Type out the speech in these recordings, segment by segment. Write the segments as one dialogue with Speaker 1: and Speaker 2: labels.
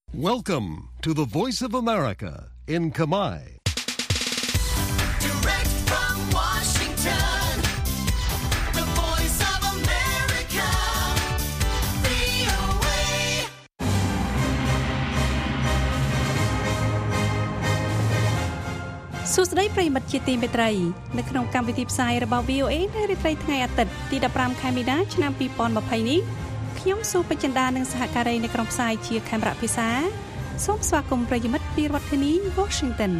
Speaker 1: Welcome to the Voice of America in Khmer.
Speaker 2: Direct from Washington, the Voice of America, VOA.
Speaker 3: សួស្តីប្រិយមិត្តជាទីមេត្រីនៅក្នុងកម្មវិធីផ្សាយរបស់ VOA នៅរាត្រីថ្ងៃអាទិត្យទី15ខែមីនាឆ្នាំ2020នេះខ្ញុំសុបចិន្តានិងសហការីនៅក្រុមផ្សាយជាខេមរៈភាសាសូមស្វាគមន៍ប្រិយមិត្តពីរដ្ឋធានី Washington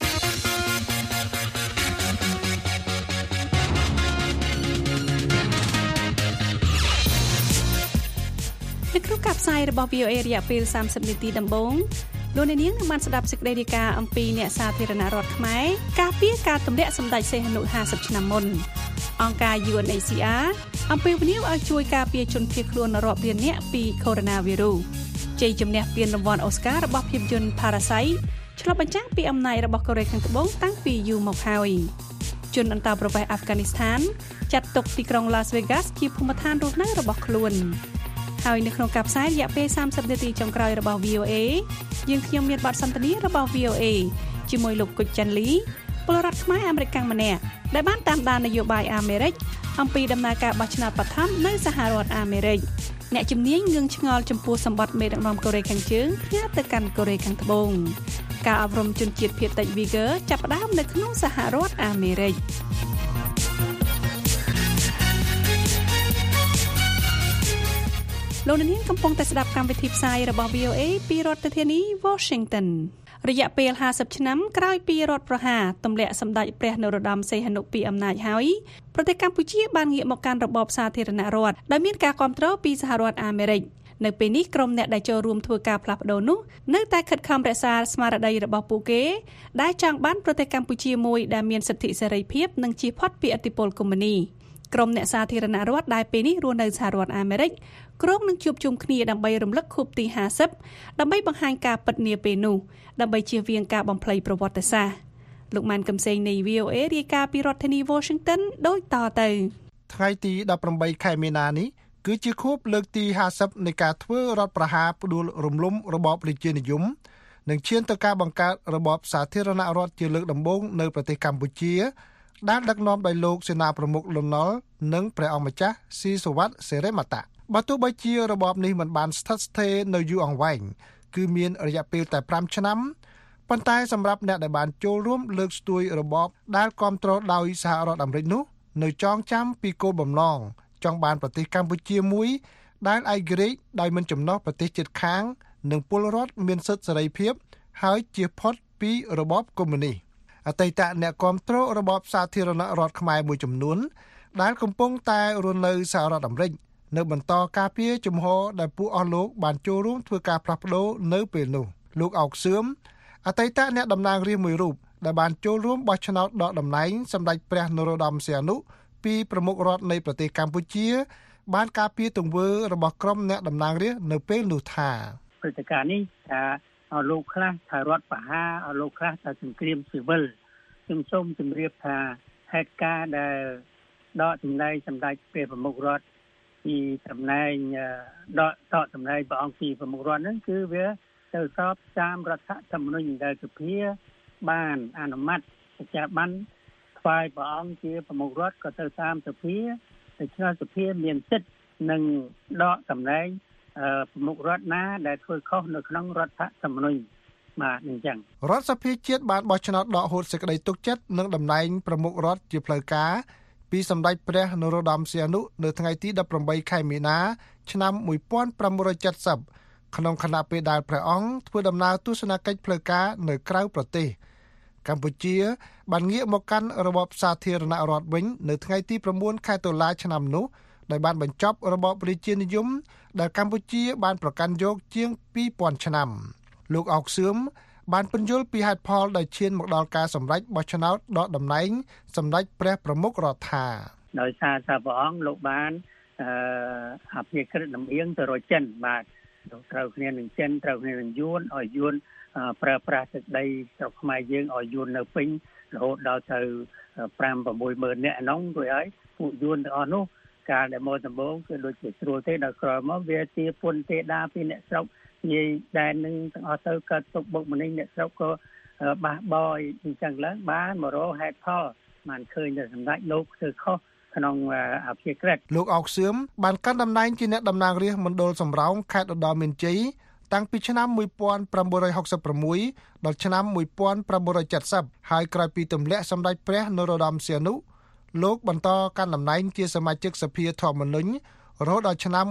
Speaker 3: នៅក្នុងការផ្សាយរបស់ VOA រយៈពេល30នាទីដំបូងលោកអ្នកនាងនឹងបានស្ដាប់សេចក្តីរាយការណ៍អំពីអ្នកសាធារណរដ្ឋខ្មែរការពារការទម្លាក់សម្ដេចសីហនុ50ឆ្នាំមុនអង្គការ UNHCR អំពាវនាវឲ្យជួយការពារជនភៀសខ្លួនរាប់លាននាក់ពីកូវីដ -19 ជ័យជំនះពានរង្វាន់អូស្ការរបស់ភាពយន្ត Parasite ឆ្លុះបញ្ចាំងពីអំណាចរបស់កូរ៉េខាងត្បូងតាំងពីយូរមកហើយជនអន្តោប្រវេសន៍អាហ្វហ្គានីស្ថានចាត់ទុកទីក្រុង Las Vegas ជាភូមិឋានរស់នៅរបស់ខ្លួនហើយនៅក្នុងការផ្សាយរយៈពេល30នាទីចុងក្រោយរបស់ VOA យើងខ្ញុំមានបទសន្ទនារបស់ VOA ជាមួយលោកគុជចាន់លីពលរដ្ឋខ្មែរអាមេរិកម្នាក់ដែលបានតាមដាននយោបាយអាមេរិកអំពីដំណើរការបោះឆ្នោតបឋមនៅសហរដ្ឋអាមេរិកអ្នកជំនាញងឿងឆ្ងល់ចំពោះសម្បត្តិមេដឹកនាំកូរ៉េខាងជើងផ្ញើទៅកាន់កូរ៉េខាងត្បូងការអប់រំជនជាតិភាគតិច Uyghur ចាប់ផ្ដើមនៅក្នុងសហរដ្ឋអាមេរិកលោកនាងកំពុងតែស្ដាប់កម្មវិធីផ្សាយរបស់ VOA ពីរដ្ឋធានី Washington រយៈពេល50ឆ្នាំក្រោយពីរដ្ឋប្រហារទម្លាក់សម្ដេចព្រះនរោត្តមសីហនុពីអំណាចហើយប្រទេសកម្ពុជាបានងាកមកកាន់របបសាធារណរដ្ឋដែលមានការគាំទ្រពីសហរដ្ឋអាមេរិកនៅពេលនេះក្រុមអ្នកដែលចូលរួមធ្វើការផ្លាស់ប្ដូរនោះនៅតែខិតខំរក្សាស្មារតីរបស់ពួកគេដែលចង់បានប្រទេសកម្ពុជាមួយដែលមានសិទ្ធិសេរីភាពនិងជៀសផុតពីឥទ្ធិពលកុម្មុយនីក្រុមអ្នកសាធារណរដ្ឋដែលពេលនេះរស់នៅសហរដ្ឋអាមេរិកក្រុមនឹងជួបជុំគ្នាដើម្បីរំលឹកខួបទី50ដើម្បីបង្ហាញការពិតនាពេលនោះដើម្បីជៀសវាងការបំភ្លៃប្រវត្តិសាស្ត្រលោកម៉ានកំសែងនៃ VOA រាយការណ៍ពីរដ្ឋធានី Washington ដូចតទៅ
Speaker 4: ថ្ងៃទី18ខែមីនានេះគឺជាខួបលើកទី50នៃការធ្វើរដ្ឋប្រហារផ្ដួលរំលំរបបប្រជានិយមនិងឈានទៅការបង្កើតរបបសាធារណរដ្ឋជាលើកដំបូងនៅប្រទេសកម្ពុជាដែលដឹកនាំដោយលោកសេនាប្រមុខលន់ នល់និងព្រះអង្គម្ចាស់ស៊ីសុវត្ថិសិរិមតៈបើទោះបីជារបបនេះមិនបានស្ថិតស្ថេរនៅយូរអង្វែងគឺមានរយៈពេលតែ5ឆ្នាំប៉ុន្តែសម្រាប់អ្នកដែលបានចូលរួមលើកស្ទួយរបបដែលគ្រប់គ្រងដោយសហរដ្ឋអាមេរិកនោះនៅចងចាំពីគោលបំណងចង់បានប្រទេសកម្ពុជាមួយដែលឯករាជ្យដោយមិនចំណោះប្រទេសជិតខាងនិងពលរដ្ឋមានសិទ្ធិសេរីភាពហើយជៀសផុតពីរបបកុម្មុយនីអតីតអ្នកគ្រប់គ្រងរបបសាធារណរដ្ឋខ្មែរមួយចំនួនដែលកំពុងតែរស់នៅសហរដ្ឋអាមេរិកនៅបន្តការពារជំហរដែលពួកអស់លោកបានចូលរួមធ្វើការផ្លាស់ប្ដូរនៅពេលនោះលោកអោកសឿមអតីតអ្នកតំណាងរាស្ត្រមួយរូបដែលបានចូលរួមបោះឆ្នោតដកតំណែងសម្ដេចព្រះនរោត្តមសីហនុពីប្រមុខរដ្ឋនៃប្រទេសកម្ពុជាបានការពារទង្វើរបស់ក្រុមអ្នកតំណាងរាស្ត្រនៅពេលនោះថា
Speaker 5: ព្រឹត្តិការណ៍នេះថាលោកខ្លះថារដ្ឋប្រហារលោកខ្លះថាសង្គ្រាមស៊ីវិលខ្ញុំសូមជម្រាបថាហេតុការណ៍ដែលដកតំណែងសម្ដេចព្រះប្រមុខរដ្ឋពីតំណែងដកតំណែងព្រះអង្គពីប្រមុខរដ្ឋហ្នឹងគឺវាទៅស្របតាមរដ្ឋធម្មនុញ្ញដែលសភាបានអនុម័តបច្ចុប្បន្នថ្វាយព្រះអង្គជាប្រមុខរដ្ឋក៏ទៅតាមសភាដូច្នេះសភាមានសិទ្ធិនឹងដកតំណែងប្រមុខរដ្ឋណាដែលធ្វើខុសនៅក្នុងរដ្ឋធម្មនុញ្ញបាទអញ្ចឹង
Speaker 4: រដ្ឋសភាជាតិបានបោះឆ្នោតដកហូតសេចក្តីទុកចិត្តនឹងតំណែងប្រមុខរដ្ឋជាផ្លូវការពីសម្ដេចព្រះនរោត្តមសីហនុនៅថ្ងៃទី18ខែមីនាឆ្នាំ1570ក្នុងខណៈពេលដែលព្រះអង្គធ្វើដំណើរទស្សនកិច្ចផ្លូវការនៅក្រៅប្រទេសកម្ពុជាបានងាកមកកាន់របបសាធារណរដ្ឋវិញនៅថ្ងៃទី9ខែតុលាឆ្នាំនោះដោយបានបញ្ចប់របបប្រជានិយមដែលកម្ពុជាបានប្រកាន់យកជាង2000ឆ្នាំលោកអោកសឿមបានពន្យល់ពីហេតុផលដែលឈានមកដល់ការសម្រេចបោះឆ្នោតដកតំណែងសម្ដេចព្រះប្រមុខរដ្ឋថា
Speaker 5: ដោយសារថាព្រះអង្គលោកបានអភិក្រិតលំអៀងទៅរកចិនបាទត្រូវគ្នានឹងចិនត្រូវគ្នានឹងយួនឲ្យយួនប្រើប្រាស់ទឹកដីស្រុកខ្មែរយើងឲ្យយួននៅពេញរហូតដល់ទៅ 5-6 ម៉ឺននាក់ហ្នឹងរួចហើយពួកយួនទាំងអស់នោះការដែលមកដំបូងគឺដូចជាស្រួលទេដល់ក្រោយមកវាជាពន្ធទេដាពីអ្នកស្រុកនិយាយដែននឹងទាំងអស់ទៅកើតទុកបុកម្នេញអ្នកស្រុកក៏បះបោយអញ្ចឹងឡើងបានមករកហេតុផលបានឃើញតែសម្ដេចលោកធ្វើខុសក្នុងអភិក្រិត
Speaker 4: លោកអោកសឿមបានកាន់តំណែងជាអ្នកតំណាងរាស្ត្រមណ្ឌលសំរោងខេត្តឧត្តរមានជ័យតាំងពីឆ្នាំ1966ដល់ឆ្នាំ1970ហើយក្រោយពីទម្លាក់សម្ដេចព្រះនរោត្តមសីហនុលោកបន្តកាន់តំណែងជាសមាជិកសភាធម្មនុញ្ញរហូតដល់ឆ្នាំ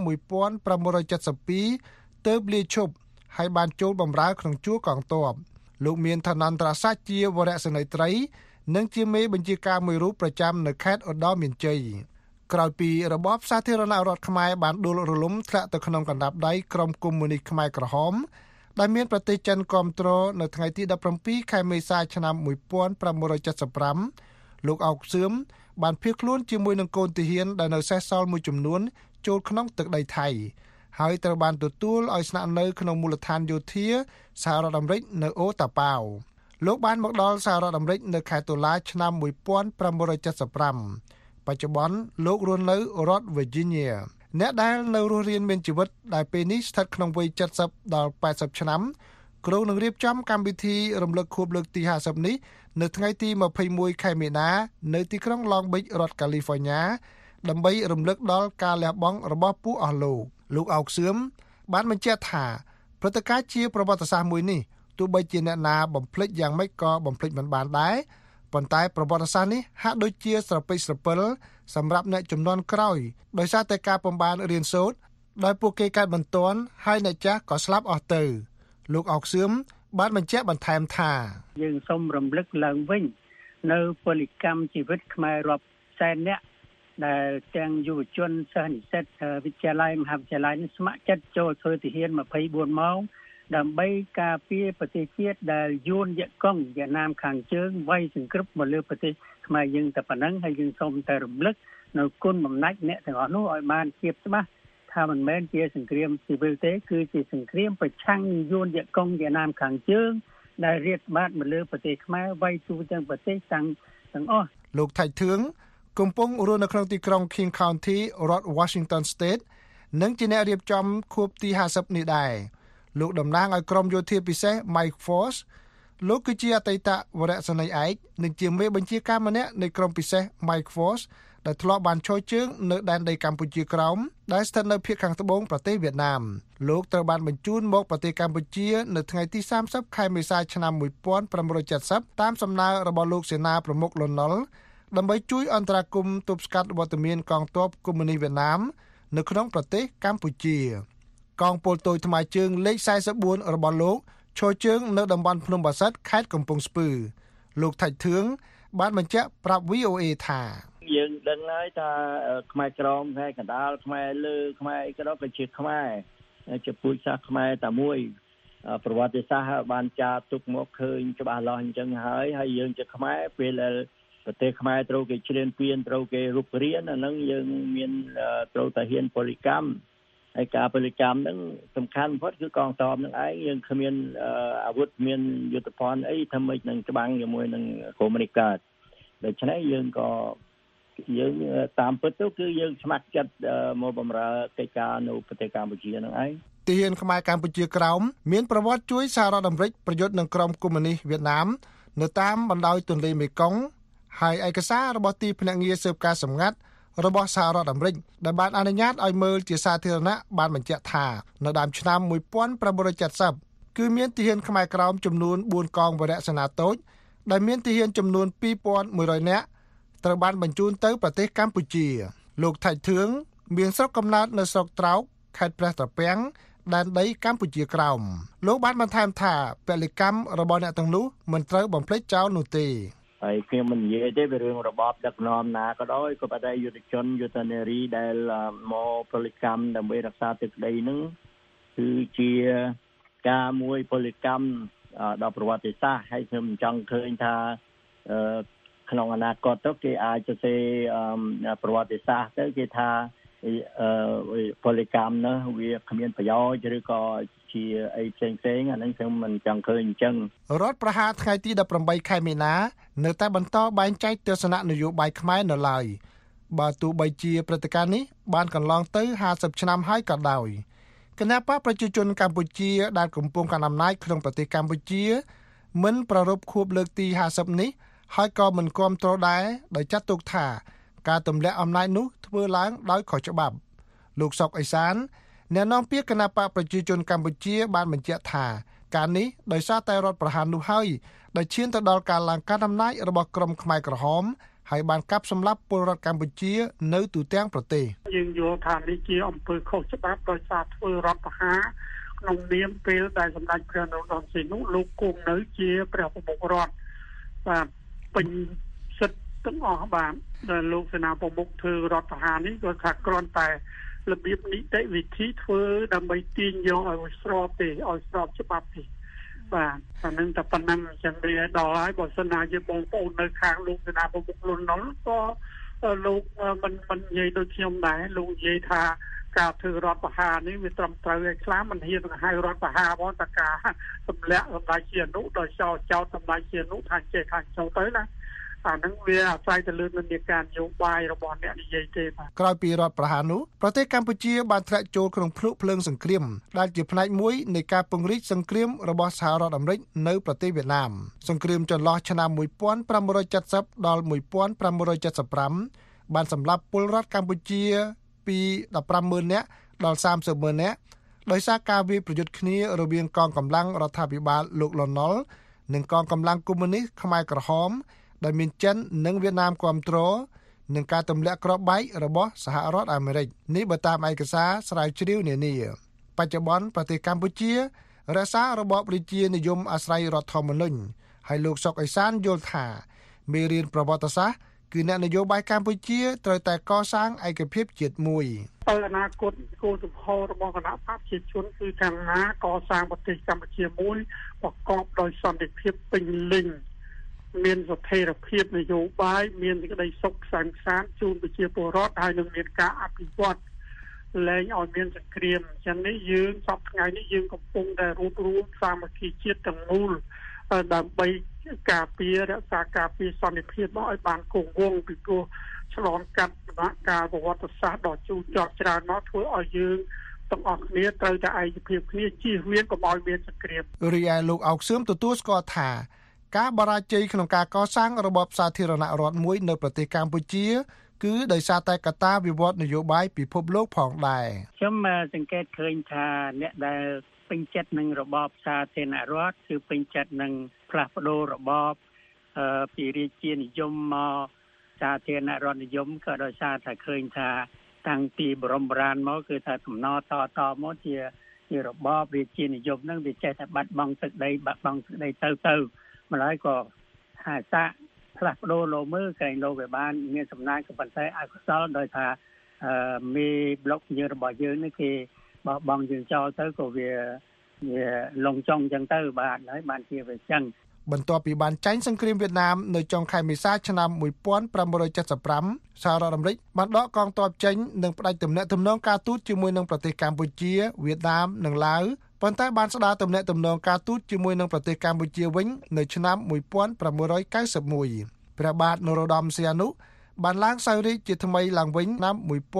Speaker 4: 1972ទើបលាឈប់ហើយបានចូលបម្រើក្នុងជួរកងទ័ពលោកមានឋានន្តរស័ក្តិជាវរសេនីយត្រីនិងជាមេបញ្ជាការមួយរូបប្រចាំនៅខេត្តឧត្តរមានជ័យក្រោយពីរបបសាធារណរដ្ឋខ្មែរបានដួលរលំធ្លាក់ទៅក្នុងកណ្ដាប់ដៃក្រុមកុម្មុយនីសខ្មែរក្រហមដែលមានប្រទេសចិនគាំទ្រនៅថ្ងៃទី17ខែមេសាឆ្នាំ1975លោកអោកសឿមបានភៀសខ្លួនជាមួយនឹងកូនទាហានដែលនៅសេសសល់មួយចំនួនចូលក្នុងទឹកដីថៃហើយត្រូវបានទទួលឲ្យស្នាក់នៅក្នុងមូលដ្ឋានយោធាសហរដ្ឋអាមេរិកនៅអូតាប៉ាវលោកបានមកដល់សហរដ្ឋអាមេរិកនៅខែតុលាឆ្នាំ1975បច្ចុប្បន្នលោករស់នៅរដ្ឋ Virginia អ្នកដែលនៅរស់រានមានជីវិតដែលពេលនេះស្ថិតក្នុងវ័យ70ដល់80ឆ្នាំគ្រោងនឹងរៀបចំកម្មវិធីរំលឹកខួបលើកទី50នេះនៅថ្ងៃទី21ខែមីនានៅទីក្រុង Long Beach រដ្ឋ California ដើម្បីរំលឹកដល់ការលះបង់របស់ពួកអស់លោកអោកសឿមបានបញ្ជាក់ថាព្រឹត្តិការណ៍ជាប្រវត្តិសាស្ត្រមួយនេះទោះបីជាអ្នកណាបំភ្លេចយ៉ាងម៉េចក៏បំភ្លេចមិនបានដែរប៉ុន្តែប្រវត្តិសាស្ត្រនេះហាក់ដូចជាស្រពេចស្រពិលសម្រាប់អ្នកជំនាន់ក្រោយដោយសារតែការពំបានរៀនសូត្រដោយពួកគេកើតមិនទាន់ហើយអ្នកចាស់ក៏ស្លាប់អស់ទៅលោកអោកសឿមបានបញ្ជាក់បន្ថែមថា
Speaker 5: យើងសូមរំលឹកឡើងវិញនៅពលិកម្មជីវិតខ្មែររាប់សែននាក់ដែលទាំងយុវជនសិស្សនិស្សិតវិទ្យាល័យមហាវិទ្យាល័យនេះស្ម័គ្រចិត្តចូលធ្វើទាហាន24ម៉ោងដើម្បីការពារប្រទេសជាតិដែលយួនយកកុងវៀតណាមខាងជើងវាយសង្គ្រឹបមកលើប្រទេសខ្មែរយើងតែប៉ុណ្ណឹងហើយយើងសូមតែរំលឹកនៅគុណបំណាច់អ្នកទាំងអស់នោះឲ្យបានជៀបច្បាស់ថាមិនមែនជាសង្គ្រាមស៊ីវិលទេគឺជាសង្គ្រាមប្រឆាំងនឹងយួនយកកុងវៀតណាមខាងជើងដែលរាតត្បាតមកលើប្រទេសខ្មែរវាយទូទាំងប្រទេសទាំងអស់
Speaker 4: លោកថៃធឿងកំពុងរស់នៅក្នុងទីក្រុង King County រដ្ឋ Washington State និងជាអ្នករៀបចំខួបទី50នេះដែរលោកតំណាងឲ្យក្រុមយោធាពិសេស Mike Force លោកគឺជាអតីតវរសេនីយ៍ឯកនិងជាមេបញ្ជាការម្នាក់នៃក្រុមពិសេស Mike Force ដែលធ្លាប់បានឈរជើងនៅដែនដីកម្ពុជាក្រោមដែលស្ថិតនៅភាគខាងត្បូងប្រទេសវៀតណាមលោកត្រូវបានបញ្ជូនមកប្រទេសកម្ពុជានៅថ្ងៃទី30ខែមេសាឆ្នាំ1970តាមសំណើរបស់លោកសេនាប្រមុខលន់ នល់ដើម្បីជួយអន្តរាគមន៍ទប់ស្កាត់វត្តមានកងទ័ពកុម្មុយនីសវៀតណាមនៅក្នុងប្រទេសកម្ពុជាកងពលតូចថ្មើរជើងលេខ44របស់លោកឈរជើងនៅតំបន់ភ្នំបាសិទ្ធខេត្តកំពង់ស្ពឺលោកថៃធឿងបានបញ្ជាក់ប្រាប់ VOA ថា
Speaker 6: យើងដឹងហើយថាខ្មែរក្រមខ្មែរកណ្ដាលខ្មែរលើខ្មែរអីក៏ដោយក៏ជាខ្មែរជាពូជសាសន៍ខ្មែរតែមួយប្រវត្តិសាស្ត្របានចារទុកមកឃើញច្បាស់លាស់អញ្ចឹងហើយយើងជាខ្មែរពេលដែលប្រទេសខ្មែរត្រូវគេជ្រៀនពៀនត្រូវគេរុករៀនអាហ្នឹងយើងមានត្រូវតែហ៊ានពលិកម្មហើយការពលិកម្មហ្នឹងសំខាន់បំផុតគឺកងទ័ពហ្នឹងឯងយើងគ្មានអាវុធមានយុទ្ធភ័ណ្ឌអីធ្វើម៉េចនឹងច្បាំងជាមួយនឹងកុម្មុយនីសកើតដូច្នេះយើងតាមពិតទៅគឺយើងស្ម័គ្រចិត្តមកបម្រើកិច្ចការនៅប្រទេសកម្ពុជាហ្នឹងឯង
Speaker 4: ទាហានខ្មែរកម្ពុជាក្រោមមានប្រវត្តិជួយសហរដ្ឋអាមេរិកប្រយុទ្ធនឹងក្រុមកុម្មុយនីសវៀតណាមនៅតាមបណ្ដោយទន្លេមេគង្គហើយឯកសាររបស់ទីភ្នាក់ងារស៊ើបការសម្ងាត់របស់សហរដ្ឋអាមេរិកដែលបានអនុញ្ញាតឲ្យមើលជាសាធារណៈបានបញ្ជាក់ថានៅដើមឆ្នាំ1970គឺមានទាហានខ្មែរក្រោមចំនួន4កងវរសេនាតូចដែលមានទាហានចំនួន2100នាក់ត្រូវបានបញ្ជូនទៅប្រទេសកម្ពុជាលោកថៃធឿងមានស្រុកកំណើតនៅស្រុកត្រោកខេត្តព្រះត្រពាំងដែនដីកម្ពុជាក្រោមលោកបានបន្ថែមថាពលិកម្មរបស់អ្នកទាំងនោះមិនត្រូវបំភ្លេចចោលនោះទេ
Speaker 6: ហើយខ្ញុំមិននិយាយទេពីរឿងរបបដឹកនាំណាក៏ដោយក៏ប៉ុន្តែយុទ្ធជនយុទ្ធនារីដែលមកពលិកម្មដើម្បីរក្សាទឹកដីហ្នឹងគឺជាការមួយពលិកម្មដល់ប្រវត្តិសាស្ត្រហើយខ្ញុំចង់ឃើញថាក្នុងអនាគតទៅគេអាចទៅសេប្រវត្តិសាស្ត្រទៅគេថាពលិកម្មនោះវាគ្មានប្រយោជន៍ឬក៏ជាអីផ្សេងអាហ្នឹងខ្ញុំមិនចង់ឃើញអញ្ចឹង
Speaker 4: រដ្ឋប្រហារថ្ងៃទី18ខែមីនានៅតែបន្តបែងចែកទស្សនៈនយោបាយខ្មែរនៅឡើយបើទោះបីជាព្រឹត្តិការណ៍នេះបានកន្លងទៅ50ឆ្នាំហើយក៏ដោយគណៈបកប្រជាជនកម្ពុជាដែលកំពុងកាន់អំណាចក្នុងប្រទេសកម្ពុជាមិនប្រារព្ធខួបលើកទី50នេះហើយក៏មិនគាំទ្រដែរដោយចាត់ទុកថាការទម្លាក់អំណាចនោះធ្វើឡើងដោយខុសច្បាប់លោកសុកអេសានអ្នកនាំពាក្យគណៈបកប្រជាជនកម្ពុជាបានបញ្ជាក់ថាការនេះដោយសារតែរដ្ឋប្រហារនោះហើយដែលឈានទៅដល់ការឡើងកាន់អំណាចរបស់ក្រុមខ្មែរក្រហមហើយបានកាប់សម្លាប់ពលរដ្ឋកម្ពុជានៅទូទាំងប្រទេស
Speaker 7: យើងយល់ថានេះជាអំពើខុសច្បាប់ដោយសារធ្វើរដ្ឋប្រហារក្នុងនាមពេលដែលសម្ដេចព្រះនរោត្តមសីហនុលោកគង់នៅជាព្រះប្រមុខរដ្ឋបាទពេញសិទ្ធិទាំងអស់បាទដែលលោកសេនាប្រមុខធ្វើរដ្ឋប្រហារនេះក៏ថាគ្រាន់តែរបៀបនីតិវិធីធ្វើដើម្បីទាញយកឲ្យស្របទេឲ្យស្របច្បាប់ទេបាទអានឹងតែប៉ុណ្ណឹងអញ្ចឹងវាដល់ហើយបើសិនណាជាបងប្អូននៅខាងលោកសេនាប្រមុខលន់នល់ក៏លោកមិននិយាយដូចខ្ញុំដែរលោកនិយាយថាការធ្វើរដ្ឋប្រហារនេះវាត្រឹមត្រូវឲ្យខ្លះមិនហ៊ានទៅហៅរដ្ឋប្រហារផងតែការទម្លាក់សម្ដេចជាអនុដោយចោទសម្ដេចជាអនុថាចេះថាចូលទៅណាអានឹងវាអាស្រ័យទៅលើនិន្នាការនយោបាយរបស់អ្នកនិយាយទេបាទ
Speaker 4: ក្រោយពីរដ្ឋប្រហារនោះប្រទេសកម្ពុជាបានធ្លាក់ចូលក្នុងភ្លុកភ្លើងសង្គ្រាមដែលជាផ្នែកមួយនៃការពង្រីកសង្គ្រាមរបស់សហរដ្ឋអាមេរិកនៅប្រទេសវៀតណាមសង្គ្រាមចន្លោះឆ្នាំ1570ដល់1575បានសម្លាប់ពលរដ្ឋកម្ពុជាពី150,000 នាក់ដល់300,000 នាក់ដោយសារការវាយប្រយុទ្ធគ្នារវាងកងកម្លាំងរដ្ឋាភិបាលលោកលន់នល់និងកងកម្លាំងកុម្មុយនីសខ្មែរក្រហមដែលមានចិននិងវៀតណាមគាំទ្រនឹងការទម្លាក់គ្រាប់បែករបស់សហរដ្ឋអាមេរិកនេះបើតាមឯកសារស្រាវជ្រាវនានាបច្ចុប្បន្នប្រទេសកម្ពុជារក្សារបបរាជានិយមអាស្រ័យរដ្ឋធម្មនុញ្ញហើយលោកសុកអេសានយល់ថាមេរៀនប្រវត្តិសាស្ត្រគឺអ្នកនយោបាយកម្ពុជាត្រូវតែកសាងឯកភាពជាតិមួយ
Speaker 7: អនាគតគោលជំហររបស់គណៈបកប្រជាជនគឺខាងណាកសាងប្រទេសកម្ពុជាមួយប្រកបដោយសន្តិភាពពេញលេញមានស្ថិរភាពនយោបាយមានសេចក្តីសុខសាន្តសានជូនប្រជាពលរដ្ឋហើយនឹងមានការអភិវឌ្ឍលែងឲ្យមានសង្គ្រាមអញ្ចឹងនេះយើងសពថ្ងៃនេះយើងកំពុងតែរួបរวมសាមគ្គីជាតិទាំងមូលដើម្បីការពាររក្សាការពារសន្តិភាពមកឲ្យបានគង់វង្សពីព្រោះឆ្លងកាត់ដំណាក់កាលប្រវត្តិសាស្ត្រដ៏ជូរចត់ច្រើនមកធ្វើឲ្យយើងទាំងអស់គ្នាត្រូវតែឯកភាពគ្នាជៀសវាងកុំឲ្យមានសង្គ្រាម
Speaker 4: រីឯលោកអោកសឿមទទួលស្គាល់ថាការបរាជ័យក្នុងការកសាងរបបសាធារណរដ្ឋមួយនៅប្រទេសកម្ពុជាគឺដោយសារតែកត្តាវិវត្តនយោបាយពិភពលោកផងដែរ
Speaker 5: ខ្ញុំសង្កេតឃើញថាអ្នកដែលពេញចិត្តនឹងរបបសាធារណរដ្ឋគឺពេញចិត្តនឹងផ្លាស់ប្ដូររបបពីរាជានិយមមកសាធារណរដ្ឋនិយមក៏ដោយសារតែឃើញថាតាំងពីបរមរានមកគឺថាដំណតមកជារបបរាជានិយមហ្នឹងវាចេះតែបាត់បង់ទឹកដីទៅម្ល៉េះក៏អាសាផ្លាស់ប្ដូរលោមើលកែងលោកវាបានមានសំណាងក៏ប៉ុន្តែអកុសលដោយថាមេប្លុកយើងរបស់យើងនេះគេបោះបង់យើងចោលទៅក៏វាលងចង់ចឹងទៅបាទហើយបានជាវាចឹង
Speaker 4: បន្ទាប់ពីបានចាញ់សង្គ្រាមវៀតណាមនៅចុងខែមេសាឆ្នាំ1575សហរដ្ឋអាមេរិកបានដកកងទ័ពចេញនិងផ្ដាច់ទំនាក់ទំនងការទូតជាមួយនឹងប្រទេសកម្ពុជាវៀតណាមនិងឡាវប៉ុន្តែបានស្ដារទំនាក់ទំនងការទូតជាមួយនឹងប្រទេសកម្ពុជាវិញនៅឆ្នាំ1991ព្រះបាទនរោត្តមសីហនុបានឡើងសោយរាជ្យជាថ្មីឡើងវិញឆ្នាំ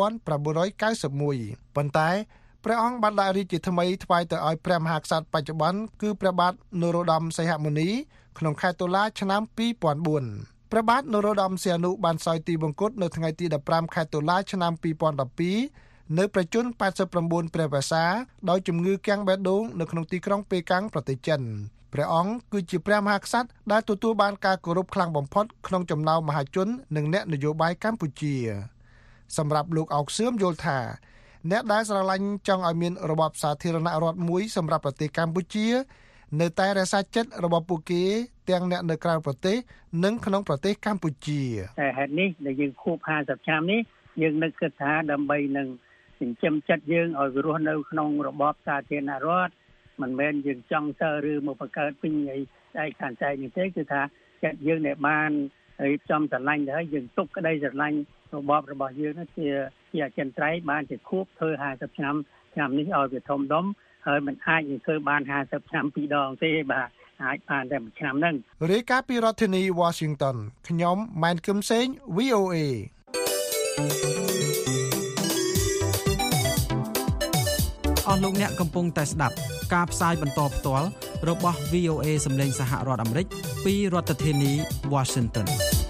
Speaker 4: 1991ប៉ុន្តែព្រះអង្គបានដាក់រាជ្យជាថ្មីថ្វាយទៅឲ្យព្រះមហាក្សត្របច្ចុប្បន្នគឺព្រះបាទនរោត្តមសីហមុនីក្នុងខែតុលាឆ្នាំ2004ព្រះបាទនរោត្តមសីហនុបានសោយទីបង្គត់នៅថ្ងៃទី15ខែតុលាឆ្នាំ2012នៅប្រជជន89ព្រះវស្សាដោយជំងឺគាំងបេះដូងនៅក្នុងទីក្រុងប៉េកាំងប្រទេសចិនព្រះអង្គគឺជាព្រះមហាក្សត្រដែលទទួលបានការគោរពខ្លាំងបំផុតក្នុងចំណោមមហាជននិងអ្នកនយោបាយកម្ពុជាសម្រាប់លោកអោកសឿមយល់ថាអ្នកដែលស្រឡាញ់ចង់ឲ្យមានរបបសាធារណរដ្ឋមួយសម្រាប់ប្រទេសកម្ពុជានៅតែរក្សាចិត្តរបស់ពួកគេទាំងអ្នកនៅក្រៅប្រទេសនិងក្នុងប្រទេសកម្ពុជា
Speaker 5: តែហេតុនេះដែលយើងខួប50ឆ្នាំនេះយើងនឹកគិតថាដើម្បីនឹងចិញ្ចឹមចិត្តយើងឲ្យរស់នៅក្នុងរបបសាធារណរដ្ឋមិនមែនយើងចង់ទៅឬមកបង្កើតពេញឯកខាងចែកនេះទេគឺថាចិត្តយើងដែលបានរៀបចំស្រឡាញ់ទៅហើយយើងទុកក្តីស្រឡាញ់របបរបស់យើងនោះជាអចិន្ត្រៃយ៍បានជាខួបធ្វើ50ឆ្នាំនេះឲ្យវាធំដុំហើយมันអាចនឹងធ្វើបាន50ឆ្នាំពីរដងទេបាទអាចបានតែមួយឆ្នាំហ្នឹង
Speaker 4: រាយការណ៍ពីរដ្ឋធានី Washington ខ្ញុំម៉ែនគឹមសេង VOA
Speaker 8: On លោកអ្នកកំពុងតែស្ដាប់ការផ្សាយបន្តផ្ទាល់របស់ VOA សម្លេងសហរដ្ឋអាមេរិកពីរដ្ឋធានី Washington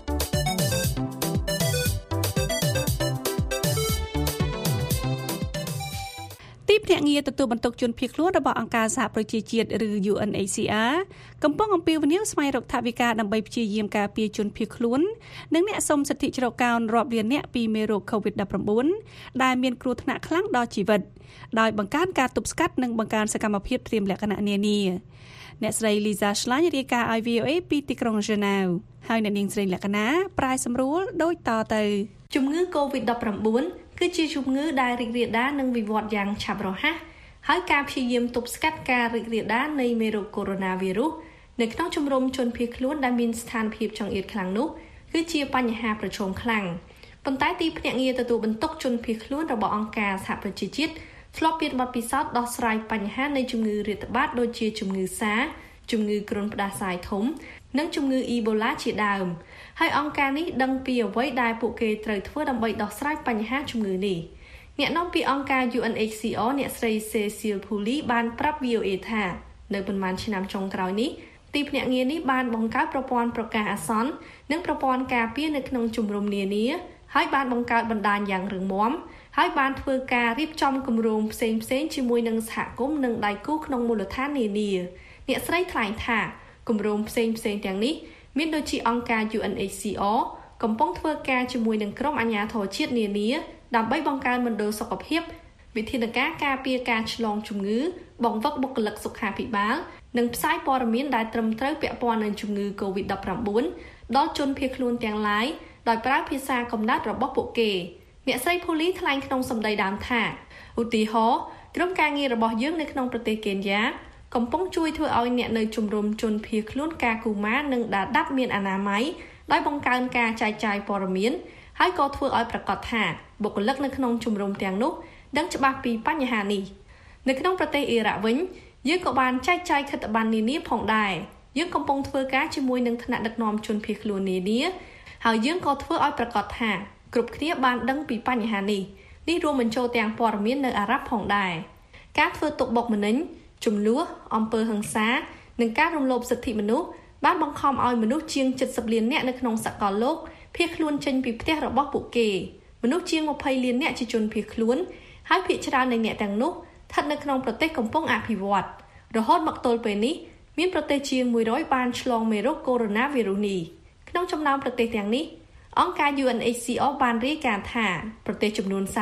Speaker 3: ភ្នាក់ងារទទួលបន្ទុកជនភៀសខ្លួនរបស់អង្គការសហប្រជាជាតិឬ UNHCR កំពុងអំពាវនាវស្វែងរកថវិកាដើម្បីព្យាយាមការពារជនភៀសខ្លួននិងអ្នកសុំសិទ្ធិជ្រកកោនរាប់លានអ្នកពីមេរោគ COVID-19 ដែលមានគ្រោះថ្នាក់ខ្លាំងដល់ជីវិតដោយបង្កើនការទប់ស្កាត់និងបង្កើនសកម្មភាពត្រៀមលក្ខណៈនានាអ្នកស្រី Lisa Schlein រាយការណ៍ឲ្យ VOA ពីទីក្រុង Geneva ហើយអ្នកនាងស្រីលក្ខណាប្រាយសម្រួលដូចតទៅជំងឺ COVID-19 គឺជាជំងឺដែលរីករាលដាលនិងវិវត្តយ៉ាងឆាប់រហ័សហើយការព្យាយាមទប់ស្កាត់ការរីករាលដាលនៃមេរោគកូវីដ -19 នៅក្នុងជំរំជនភៀសខ្លួនដែលមានស្ថានភាពចង្អៀតខ្លាំងនោះគឺជាបញ្ហាប្រឈមខ្លាំងប៉ុន្តែទីភ្នាក់ងារទទួលបន្ទុកជនភៀសខ្លួនរបស់អង្គការសហប្រជាជាតិធ្លាប់មានបទពិសោធន៍ដោះស្រាយបញ្ហានៃជំងឺរាតត្បាតដូចជាជំងឺសាជំងឺគ្រុនផ្ដាសាយធំនិងជំងឺអ៊ីបូឡាជាដើមហើយអង្គការនេះដឹងពីអ្វីដែលពួកគេត្រូវធ្វើដើម្បីដោះស្រាយបញ្ហាជំងឺនេះអ្នកនាំពាក្យអង្គការ UNHCR អ្នកស្រី Cecil Puli បានប្រាប់ VOA ថានៅប៉ុន្មានឆ្នាំចុងក្រោយនេះទីភ្នាក់ងារនេះបានបង្កើតប្រព័ន្ធប្រកាសអាសន្ននិងប្រព័ន្ធការពារនៅក្នុងជំរំនានាហើយបានបង្កើតបណ្ដាញយ៉ាងរឹងមាំហើយបានធ្វើការរៀបចំគម្រោងផ្សេងៗជាមួយនឹងសហគមន៍និងដៃគូក្នុងមូលដ្ឋាននានាអ្នកស្រីថ្លែងថាគម្រោងផ្សេងៗទាំងនេះមានដូចជាអង្គការ UNHCR កំពុងធ្វើការជាមួយនឹងក្រុមអាជ្ញាធរជាតិនានាដើម្បីបង្កើនមណ្ឌលសុខភាពវិធានការការពារការឆ្លងជំងឺបង្វឹកបុគ្គលិកសុខាភិបាលនិងផ្សាយព័ត៌មានដែលត្រឹមត្រូវពាក់ព័ន្ធនឹងជំងឺ COVID-19 ដល់ជនភៀសខ្លួនទាំងឡាយដោយប្រើភាសាកំណើតរបស់ពួកគេអ្នកស្រីភូលីថ្លែងក្នុងសម្ដីដើមថាឧទាហរណ៍ក្រុមការងាររបស់យើងនៅក្នុងប្រទេសកេនយ៉ាកំពុងជួយធ្វើឲ្យអ្នកនៅជំរំជនភៀសខ្លួនការគូម៉ានិងដាដាប់មានអនាម័យដោយបង្កើនការចែកចាយព័ត៌មានហើយក៏ធ្វើឲ្យប្រកាសថាបុគ្គលិកនៅក្នុងជំរំទាំងនោះដឹងច្បាស់ពីបញ្ហានេះនៅក្នុងប្រទេសអ៊ីរ៉ាក់វិញយើងក៏បានចែកចាយខិត្តប័ណ្ណនានាផងដែរយើងកំពុងធ្វើការជាមួយនឹងថ្នាក់ដឹកនាំជនភៀសខ្លួននានាហើយយើងក៏ធ្វើឲ្យប្រកាសថាគ្រប់គ្នាបានដឹងពីបញ្ហានេះរួមបញ្ចូលទាំងព័ត៌មាននៅអារ៉ាប់ផងដែរការធ្វើទុកបុកម្នេញជំនួសអំពើហិង្សានិងការរំលោភសិទ្ធិមនុស្សបានបង្ខំឲ្យមនុស្សជាង70លាននាក់នៅក្នុងសកលលោកភៀសខ្លួនចេញពីផ្ទះរបស់ពួកគេមនុស្សជាង20លាននាក់ជាជនភៀសខ្លួនហើយភាគច្រើននៃអ្នកទាំងនោះស្ថិតនៅក្នុងប្រទេសកំពុងអភិវឌ្ឍរហូតមកទល់ពេលនេះមានប្រទេសជាង100បានឆ្លងមេរោគកូវីដ -19 នេះក្នុងចំណោមប្រទេសទាំងនេះអង្គការ UNHCR បានរាយការណ៍ថាប្រទេសចំនួន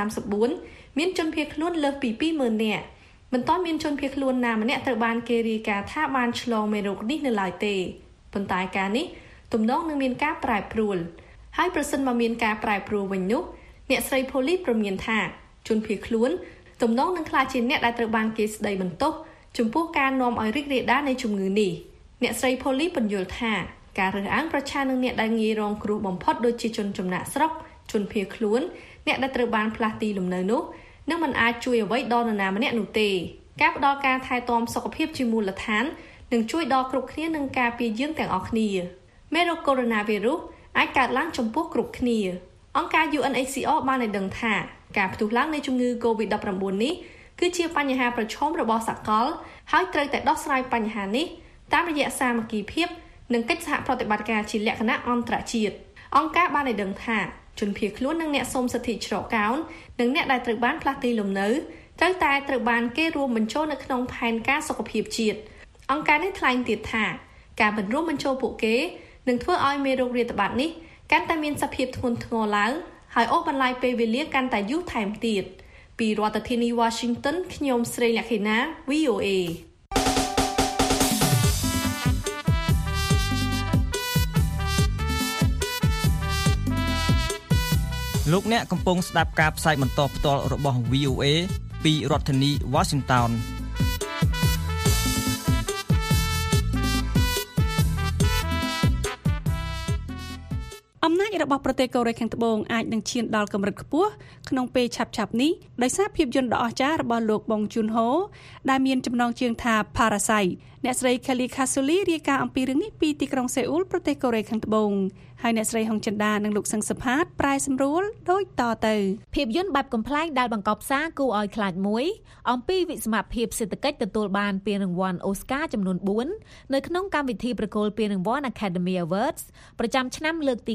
Speaker 3: 34មានជនភៀសខ្លួនលើសពី 20,000 នាក់មិនទាន់មានជនភៀសខ្លួនណាម្នាក់ត្រូវបានគេរាយការណ៍ថាបានឆ្លងមេរោគនេះនៅឡើយទេប៉ុន្តែការនេះទំនងនឹងមានការប្រែប្រួលហើយប្រសិនបើមានការប្រែប្រួលវិញនោះអ្នកស្រីផូលីប្រមានថាជនភៀសខ្លួនទំនងនឹងក្លាយជាអ្នកដែលត្រូវបានគេស្ដីបន្ទោសចំពោះការនាំឲ្យរីករាលដាលនៃជំងឺនេះអ្នកស្រីផូលីបញ្យល់ថាការរើសអើងប្រឆាំងនឹងអ្នកដែលងាយរងគ្រោះបំផុតដូចជាជនចំណាក់ស្រុកជនភៀសខ្លួនអ្នកដែលត្រូវបានផ្លាស់ទីលំនៅនោះនឹងមិនអាចជួយអ្វីដល់នរណាម្នាក់នោះទេការផ្ដល់ការថែទាំសុខភាពជាមូលដ្ឋាននឹងជួយដល់គ្រប់គ្នានឹងការពារយើងទាំងអស់គ្នាមេរោគកូវីដ -19 អាចកើតឡើងចំពោះគ្រប់គ្នាអង្គការ UNHCR បានឲ្យដឹងថាការផ្ទុះឡើងនៃជំងឺ COVID-19 នេះគឺជាបញ្ហាប្រឈមរបស់សកលហើយត្រូវតែដោះស្រាយបញ្ហានេះតាមរយៈសាមគ្គីភាពនិងកិច្ចសហប្រតិបត្តិការជាលក្ខណៈអន្តរជាតិអង្គការបានឲ្យដឹងថាជនភៀសខ្លួននិងអ្នកសុំសិទ្ធិជ្រកកោននិងអ្នកដែលត្រូវបានផ្លាស់ទីលំនៅត្រូវតែត្រូវបានគេរួមបញ្ចូលនៅក្នុងផែនការសុខភាពជាតិអង្គការនេះថ្លែងទៀតថាការបញ្រួមបញ្ចូលពួកគេនឹងធ្វើឲ្យមេរោគរាតត្បាតនេះកាន់តែមានសភាពធ្ងន់ធ្ងរឡើងហើយអូសបន្លាយពេលវេលាកាន់តែយូរថែមទៀតពីរដ្ឋធានី Washington ខ្ញុំស្រីលក្ខិណា VOA
Speaker 8: លោកអ្នកកំពុងស្ដាប់ការផ្សាយបន្តផ្ទាល់របស់ VOA ពីរដ្ឋធានី Washington
Speaker 3: អំណាចរបស់ប្រទេសកូរ៉េខាងត្បូងអាចនឹងឈានដល់កម្រិតខ្ពស់ក្នុងពេលឆាប់ៗនេះដោយសារភាពយន្តដ៏អស្ចារ្យរបស់លោក Bong Joon-ho ដែលមានចំណងជើងថា Parasite អ្នកស្រី Kelly Kasuli រាយការណ៍អំពីរឿងនេះពីទីក្រុងសេអ៊ូលប្រទេសកូរ៉េខាងត្បូងហើយអ្នកស្រីហុងចិនដានិងលោកសឹងសុផាតប្រែសម្រួលដូចតទៅ
Speaker 9: ភាពយន្តបែបកំ pl ែងដែលបង្កប់ផ្សារគួរឲ្យខ្លាចមួយអំពីវិសមភាពសេដ្ឋកិច្ចទទួលបានពានរង្វាន់ Oscar ចំនួន4នៅក្នុងកម្មវិធីប្រគល់ពានរង្វាន់ Academy Awards ប្រចាំឆ្នាំលើកទី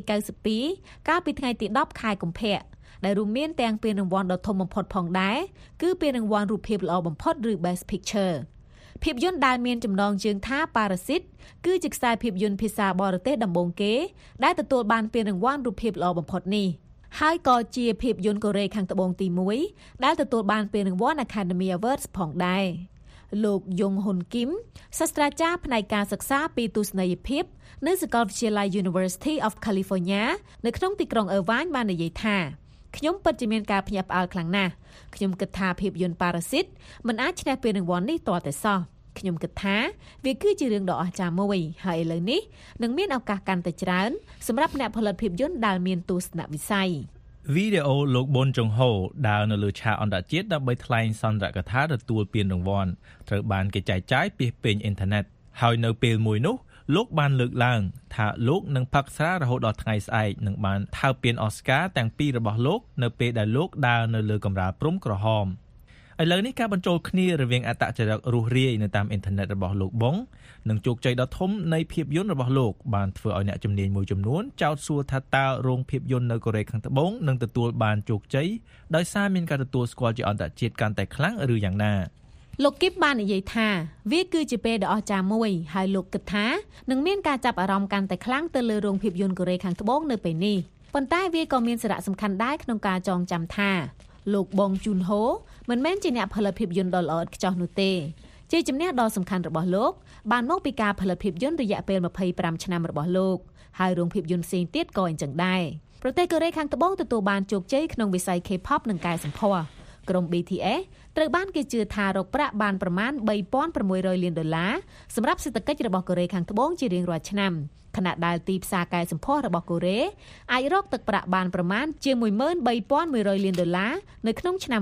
Speaker 9: 92កាលពីថ្ងៃទី10ខែកុម្ភៈដែលរួមមានទាំងពានរង្វាន់ដ៏ធំបំផុតផងដែរគឺពានរង្វាន់រូបភាពល្អបំផុតឬ Best Picture ភាពយន្តដែលមានចំណងជើងថា Parasite គឺជាខ្សែភាពយន្តភាសាបរទេសដំបូងគេដែលទទួលបានពានរង្វាន់រូបភាពល្អបំផុតនេះហើយក៏ជាភាពយន្តកូរ៉េខាងត្បូងទី1ដែលទទួលបានពានរង្វាន់ Academy Awards ផងដែរលោកយងហ៊ុនគីមសាស្ត្រាចារ្យផ្នែកការសិក្សាពីទស្សនីយភាពនៅសាកលវិទ្យាល័យ University of California នៅក្នុងទីក្រុង Irvine បាននិយាយថាខ្ញុំពិតជាមានការភ្ញាក់ផ្អើលខ្លាំងណាស់ខ្ញុំគិតថាភាពយន្ត Parasite មិនអាចឈ្នះពានរង្វាន់នេះទាល់តែសោះខ្ញុំគិតថាវាគឺជារឿងដ៏អស្ចារ្យមួយហើយឥឡូវនេះនឹងមានឱកាសកាន់តែច្រើនសម្រាប់អ្នកផលិតភាពយន្តដែលមានទស្សនវិស័យ
Speaker 10: វីដេអូលោកប៊ុនចុងហូដើរនៅលើឆាកអន្តរជាតិដើម្បីថ្លែងសន្ទរកថាទទួលពានរង្វាន់ត្រូវបានគេចែកចាយពីពេញអ៊ីនធឺណិតហើយនៅពេលមួយនោះលោកបានលើកឡើងថាលោកនឹងផឹកស្រារហូតដល់ថ្ងៃស្អែកនឹងបានថើបពាន Oscar ទាំងពីររបស់លោកនៅពេលដែលលោកដើរនៅលើកម្រាលព្រំក្រហមឥឡូវនេះការបញ្ចូលគ្នារវាងអត្តចរិតរស់រាយនៅតាមអ៊ីនធឺណិតរបស់លោកប៊ុងនិងជោគជ័យដ៏ធំនៃភាពយន្តរបស់លោកបានធ្វើឲ្យអ្នកជំនាញមួយចំនួនចោទសួរថាតើរោងភាពយន្តនៅកូរ៉េខាងត្បូងនឹងទទួលបានជោគជ័យដោយសារមានការទទួលស្គាល់ជាអន្តរជាតិកាន់តែខ្លាំងឬយ៉ាងណា
Speaker 9: លោកគីបបាននិយាយថាវាគឺជាពេលដ៏អស្ចារ្យមួយហើយលោកគិតថានឹងមានការចាប់អារម្មណ៍កាន់តែខ្លាំងទៅលើរោងភាពយន្តកូរ៉េខាងត្បូងនៅពេលនេះប៉ុន្តែវាក៏មានសារៈសំខាន់ដែរក្នុងការចងចាំថាលោកបងជូនហូមិនមែនជាអ្នកផលិតភាពយន្តដ៏ល្អឥតខ្ចោះនោះទេជាជំនះដ៏សំខាន់របស់លោកបានមកពីការផលិតភាពយន្តរយៈពេល25ឆ្នាំរបស់លោកហើយរោងភាពយន្តផ្សេងទៀតក៏អញ្ចឹងដែរប្រទេសកូរ៉េខាងត្បូងទទួលបានជោគជ័យក្នុងវិស័យ K-pop និងកែសម្ផស្សក្រុម BTS ត្រូវបានគេជឿថារកប្រាក់បានប្រមាណ$3,600 លានសម្រាប់សេដ្ឋកិច្ចរបស់កូរ៉េខាងត្បូងជារៀងរាល់ឆ្នាំខណៈដែលទីផ្សារកែសម្ផស្សរបស់កូរ៉េអាចរកទឹកប្រាក់បានប្រមាណជា$13,100 លាននៅក្នុងឆ្នាំ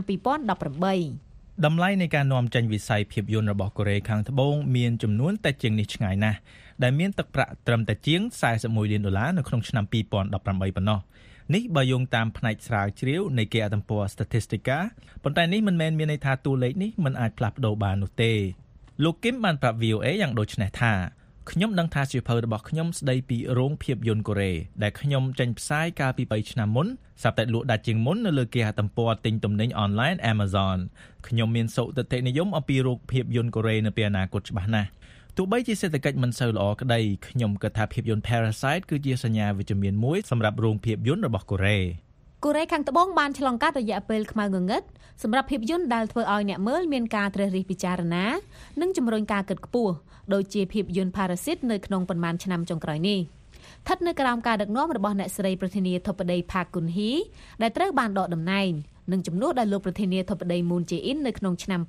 Speaker 9: 2018
Speaker 10: តម្លៃនៃការនាំចេញវិស័យភាពយន្តរបស់កូរ៉េខាងត្បូងមានចំនួនតែជាងនេះឆ្ងាយណាស់ដែលមានទឹកប្រាក់ត្រឹមតែជាង$41 លាននៅក្នុងឆ្នាំ2018ប៉ុណ្ណោះនេះបើយោងតាមផ្នែកស្រាវជ្រាវនៃគេហទំព័រ Statistica ប៉ុន្តែនេះមិនមែនមានន័យថាតួលេខនេះមិនអាចផ្លាស់ប្ដូរបាននោះទេលោកគឹមបានប្រាប់ VOA យ៉ាងដូចនេះថាខ្ញុំដឹងថាសៀវភៅរបស់ខ្ញុំស្ដីពីរោងភាពយន្តកូរ៉េដែលខ្ញុំចេញផ្សាយកាលពី3ឆ្នាំមុនស្រាប់តែលក់ដាច់ជាងមុននៅលើគេហទំព័រទិញទំនិញអនឡាញ Amazon ខ្ញុំមានសុទិដ្ឋិនិយមអំពីរោងភាពយន្តកូរ៉េនៅពេលអនាគតច្បាស់ណាស់ទោះបីជាសេដ្ឋកិច្ចមិនសូវល្អក្តីខ្ញុំគិតថាភាពយន្ត Parasite គឺជាសញ្ញាវិជ្ជមានមួយសម្រាប់រោងភាពយន្តរបស់កូរ៉េ
Speaker 9: កូរ៉េខាងត្បូងបានឆ្លងកាត់រយៈពេលខ្មៅងងឹតសម្រាប់ភាពយន្តដែលធ្វើឲ្យអ្នកមើលមានការត្រិះរិះពិចារណានិងជំរុញការគិតខ្ពស់ដូចជាភាពយន្ត Parasite នៅក្នុងប៉ុន្មានឆ្នាំចុងក្រោយនេះស្ថិតនៅក្រោមការដឹកនាំរបស់អ្នកស្រីប្រធានាធិបតី Park Geun-hye ដែលត្រូវបានដកតំណែងនិងជំនួសដោយលោកប្រធានាធិបតី Moon Jae-in នៅក្នុងឆ្នាំ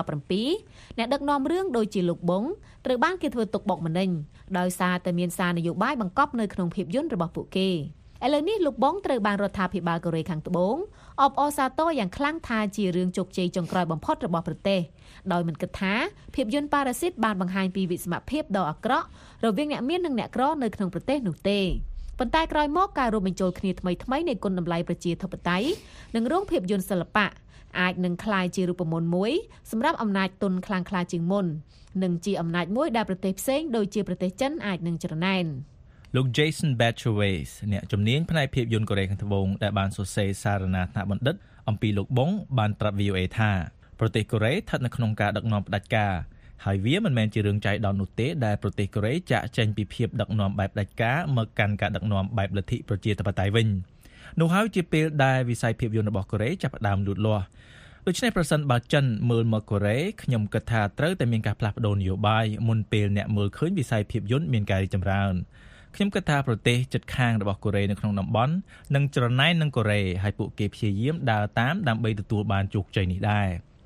Speaker 9: 2017អ្នកដឹកនាំរឿងដូចជាលោកបុងត្រូវបានគេធ្វើទុកបុកម្នេញដោយសារតែមានសារនយោបាយបង្កប់នៅក្នុងភាពយន្តរបស់ពួកគេឥឡូវនេះលោកបងត្រូវបានរដ្ឋាភិបាលកូរ៉េខាងត្បូងអបអរសាទរយ៉ាងខ្លាំងថាជារឿងជោគជ័យចុងក្រោយបំផុតរបស់ប្រទេសដោយមិនគិតថាភាពយន្ត Parasite បានបង្ហាញពីវិសមភាពដ៏អាក្រក់រវាងអ្នកមាននិងអ្នកក្រនៅក្នុងប្រទេសនោះទេប៉ុន្តែក្រោយមកការរួមបញ្ចូលគ្នាថ្មីៗនៃគុណតម្លៃប្រជាធិបតេយ្យនិងរោងភាពយន្តសិល្បៈអាចនឹងក្លាយជារូបមន្តមួយសម្រាប់អំណាចទុនខ្លាំងក្លាជាងមុននិងជាអំណាចមួយដែលប្រទេសផ្សេងដូចជាប្រទេសចិនអាចនឹងច្រណែន
Speaker 10: លោក Jason Batchways អ្នកជំនាញផ្នែកភាពយន្តកូរ៉េខាងត្បូងដែលបានសរសេរសារណាថ្នាក់បណ្ឌិតអំពីលោកបុងបានប្រាប់ VOA ថាប្រទេសកូរ៉េស្ថិតនៅក្នុងការដឹកនាំផ្ដាច់ការហើយវាមិនមែនជារឿងចៃដន្យនោះទេដែលប្រទេសកូរ៉េចាក់ចេញពីភាពដឹកនាំបែបផ្ដាច់ការមកកាន់ការដឹកនាំបែបលទ្ធិប្រជាធិបតេយ្យវិញនោះហើយជាពេលដែលវិស័យភាពយន្តរបស់កូរ៉េចាប់ផ្ដើមលូតលាស់ដូច្នេះប្រសិនបើចិនមើលមកកូរ៉េខ្ញុំគិតថាត្រូវតែមានការផ្លាស់ប្ដូរនយោបាយមុនពេលអ្នកមើលឃើញវិស័យភាពយន្តមានការរីកចម្រើនខ្ញុំគិតថាប្រទេសជិតខាងរបស់កូរ៉េនៅក្នុងតំបន់នឹងច្រណែននឹងកូរ៉េហើយពួកគេព្យាយាមដើរតាមដើម្បីទទួលបានជោគជ័យនេះដែរ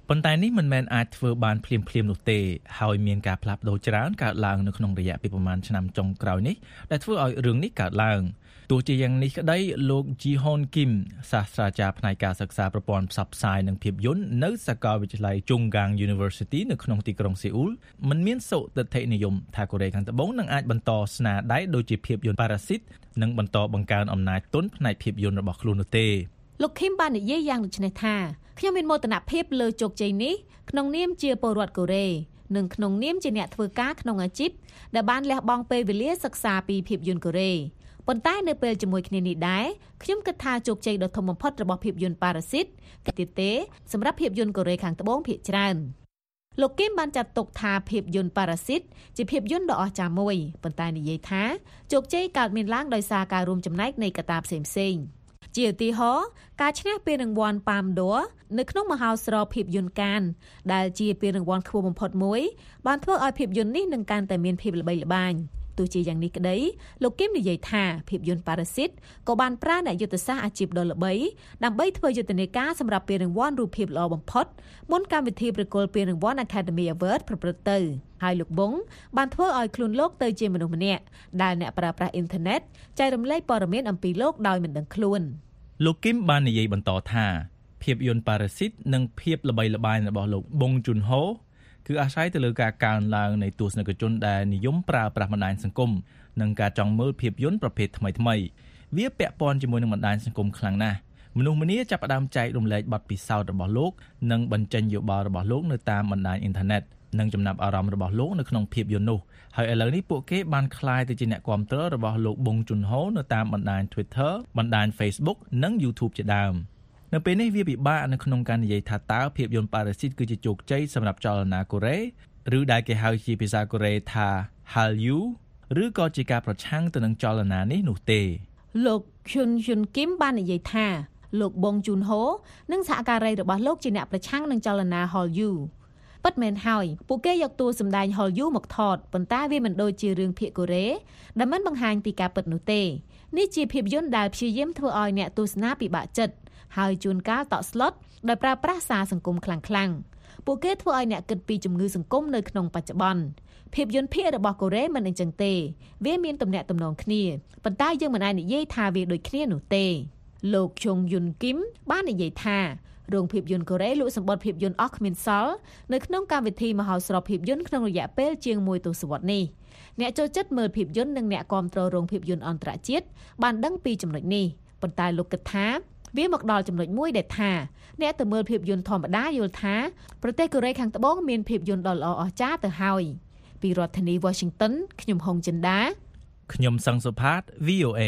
Speaker 10: ប៉ុន្តែនេះមិនមែនអាចធ្វើបានភ្លាមៗនោះទេហើយមានការផ្លាស់ប្ដូរច្រើនកើតឡើងនៅក្នុងរយៈពេលប្រមាណឆ្នាំចុងក្រោយនេះដែលធ្វើឲ្យរឿងនេះកើតឡើងទោះជាយ៉ាងនេះក្តីលោក Ji Hon Kim សាស្ត្រាចារ្យផ្នែកការសិក្សាប្រព័ន្ធផ្សព្វផ្សាយនិងភាពយន្តនៅសាកលវិទ្យាល័យ Chunggang University នៅក្នុងទីក្រុងសេអ៊ូលមិនមានសុទិដ្ឋិនិយមថាកូរ៉េខាងត្បូងនឹងអាចបន្តស្នាដៃដូចជាភាពយន្ត Parasite និងបន្តបង្កើនអំណាចទុនផ្នែកភាពយន្តរបស់ខ្លួននោះទេ
Speaker 9: លោក Kim បាននិយាយយ៉ាងដូចនេះថាខ្ញុំមានមោទនភាពលើជោគជ័យនេះក្នុងនាមជាពលរដ្ឋកូរ៉េនិងក្នុងនាមជាអ្នកធ្វើការក្នុងអាជីពដែលបានលះបង់ពេលវេលាសិក្សាពីភាពយន្តកូរ៉េប៉ុន្តែនៅពេលជាមួយគ្នានេះដែរខ្ញុំគិតថាជោគជ័យដ៏ធំបំផុតរបស់ភាពយន្ត Parasite គឺទៀតទេសម្រាប់ភាពយន្តកូរ៉េខាងត្បូងភាគច្រើនលោក Kim បានចាត់ទុកថាភាពយន្ត Parasite ជាភាពយន្តដ៏អស្ចារ្យមួយប៉ុន្តែនិយាយថាជោគជ័យកើតមានឡើងដោយសារការរួមចំណែកនៃកត្តាផ្សេងៗជាឧទាហរណ៍ការឈ្នះពានរង្វាន់ Palme d'Or នៅក្នុងមហោស្រពភាពយន្តកានដែលជាពានរង្វាន់ខ្ពស់បំផុតមួយបានធ្វើឲ្យភាពយន្តនេះនឹងកាន់តែមានភាពល្បីល្បាញទោះជាយ៉ាងនេះក្តីលោក Kim និយាយថាភាពយន្ត Parasite ក៏បានប្រើអ្នកយុទ្ធសាស្ត្រអាជីពដ៏ល្បីដើម្បីធ្វើយុទ្ធនាការសម្រាប់ពានរង្វាន់រូបភាពល្អបំផុតមុនកម្មវិធីប្រគល់ពានរង្វាន់ Academy Award ប្រព្រឹត្តទៅហើយលោកប៊ុងបានធ្វើឲ្យខ្លួនលោកទៅជាមនុស្សម្នាក់ដែលអ្នកប្រើប្រាស់អ៊ីនធឺណិតចែករំលែកព័ត៌មានអំពីលោកដោយមិនដឹងខ្លួន
Speaker 10: លោក Kim បាននិយាយបន្តថាភាពយន្ត Parasite និងភាពល្បីល្បាញរបស់លោក Bong Joon-ho គឺអាស្រ័យទៅលើការកើនឡើងនៃទស្សនិកជនដែលនិយមប្រើប្រាស់បណ្ដាញសង្គមនិងការចង់មើលភាពយន្តប្រភេទថ្មីៗវាពាក់ព័ន្ធជាមួយនឹងបណ្ដាញសង្គមខ្លាំងណាស់មនុស្សម្នាចាប់ផ្ដើមចែករំលែកបទពិសោធន៍របស់លោកនិងបញ្ចេញយោបល់របស់លោកនៅតាមបណ្ដាញអ៊ីនធឺណិតនិងចំណាប់អារម្មណ៍របស់លោកនៅក្នុងភាពយន្តនោះហើយឥឡូវនេះពួកគេបានក្លាយទៅជាអ្នកគាំទ្ររបស់លោក Bong Joon-ho នៅតាមបណ្ដាញ Twitter បណ្ដាញ Facebook និង YouTube ជាដើមនៅពេលនេះវាពិបាកនៅក្នុងការនិយាយថាតើភាពយន្ត Parasite គឺជាជោគជ័យសម្រាប់ចលនាកូរ៉េឬដែលគេហៅជាភាសាកូរ៉េថា Hallyu ឬក៏ជាការប្រឆាំងទៅនឹងចលនានេះនោះទេ
Speaker 9: លោក Hyun Kim បាននិយាយថាលោក Bong Joon-ho និងសហការីរបស់លោកជាអ្នកប្រឆាំងនឹងចលនា Hallyuពិតមែនហើយពួកគេយកតួសម្ដែង Hallyu មកថតប៉ុន្តែវាមិនដូចជារឿងភាគកូរ៉េដែលមិនបង្ហាញពីការពិតនោះទេនេះជាភាពយន្តដែលព្យាយាមធ្វើឲ្យអ្នកទស្សនាពិបាកចិត្តហើយជួនកាលតក់ស្លុតដោយប្រើប្រាស់សារសង្គមខ្លាំងៗពួកគេធ្វើឲ្យអ្នកគិតពីជំងឺសង្គមនៅក្នុងបច្ចុប្បន្នភាពយន្តភាគរបស់កូរ៉េមិនអញ្ចឹងទេវាមានទំនាក់ទំនងគ្នាប៉ុន្តែយើងមិនអាចនិយាយថាវាដូចគ្នានោះទេលោក Chung Yun Kim បាននិយាយថារោងភាពយន្តកូរ៉េលក់សម្បត្តិភាពយន្តអស់គ្មានសល់នៅក្នុងកម្មវិធីមហោស្រពភាពយន្តក្នុងរយៈពេលជាង1ទសវត្សរ៍នេះអ្នកចូលចិត្តមើលភាពយន្តនិងអ្នកគាំទ្ររោងភាពយន្តអន្តរជាតិបានដឹងពីចំណុចនេះប៉ុន្តែលោកគិតថាវាមកដល់ចំណុចមួយដែលថាអ្នកទៅមើលភាពយន្តធម្មតាយល់ថាប្រទេសកូរ៉េខាងត្បូងមានភាពយន្តដ៏ល្អអស្ចារ្យទៅហើយពីរដ្ឋធានី Washington ខ្ញុំហុងចិន្តា
Speaker 10: ខ្ញុំសង្សុផាត VOA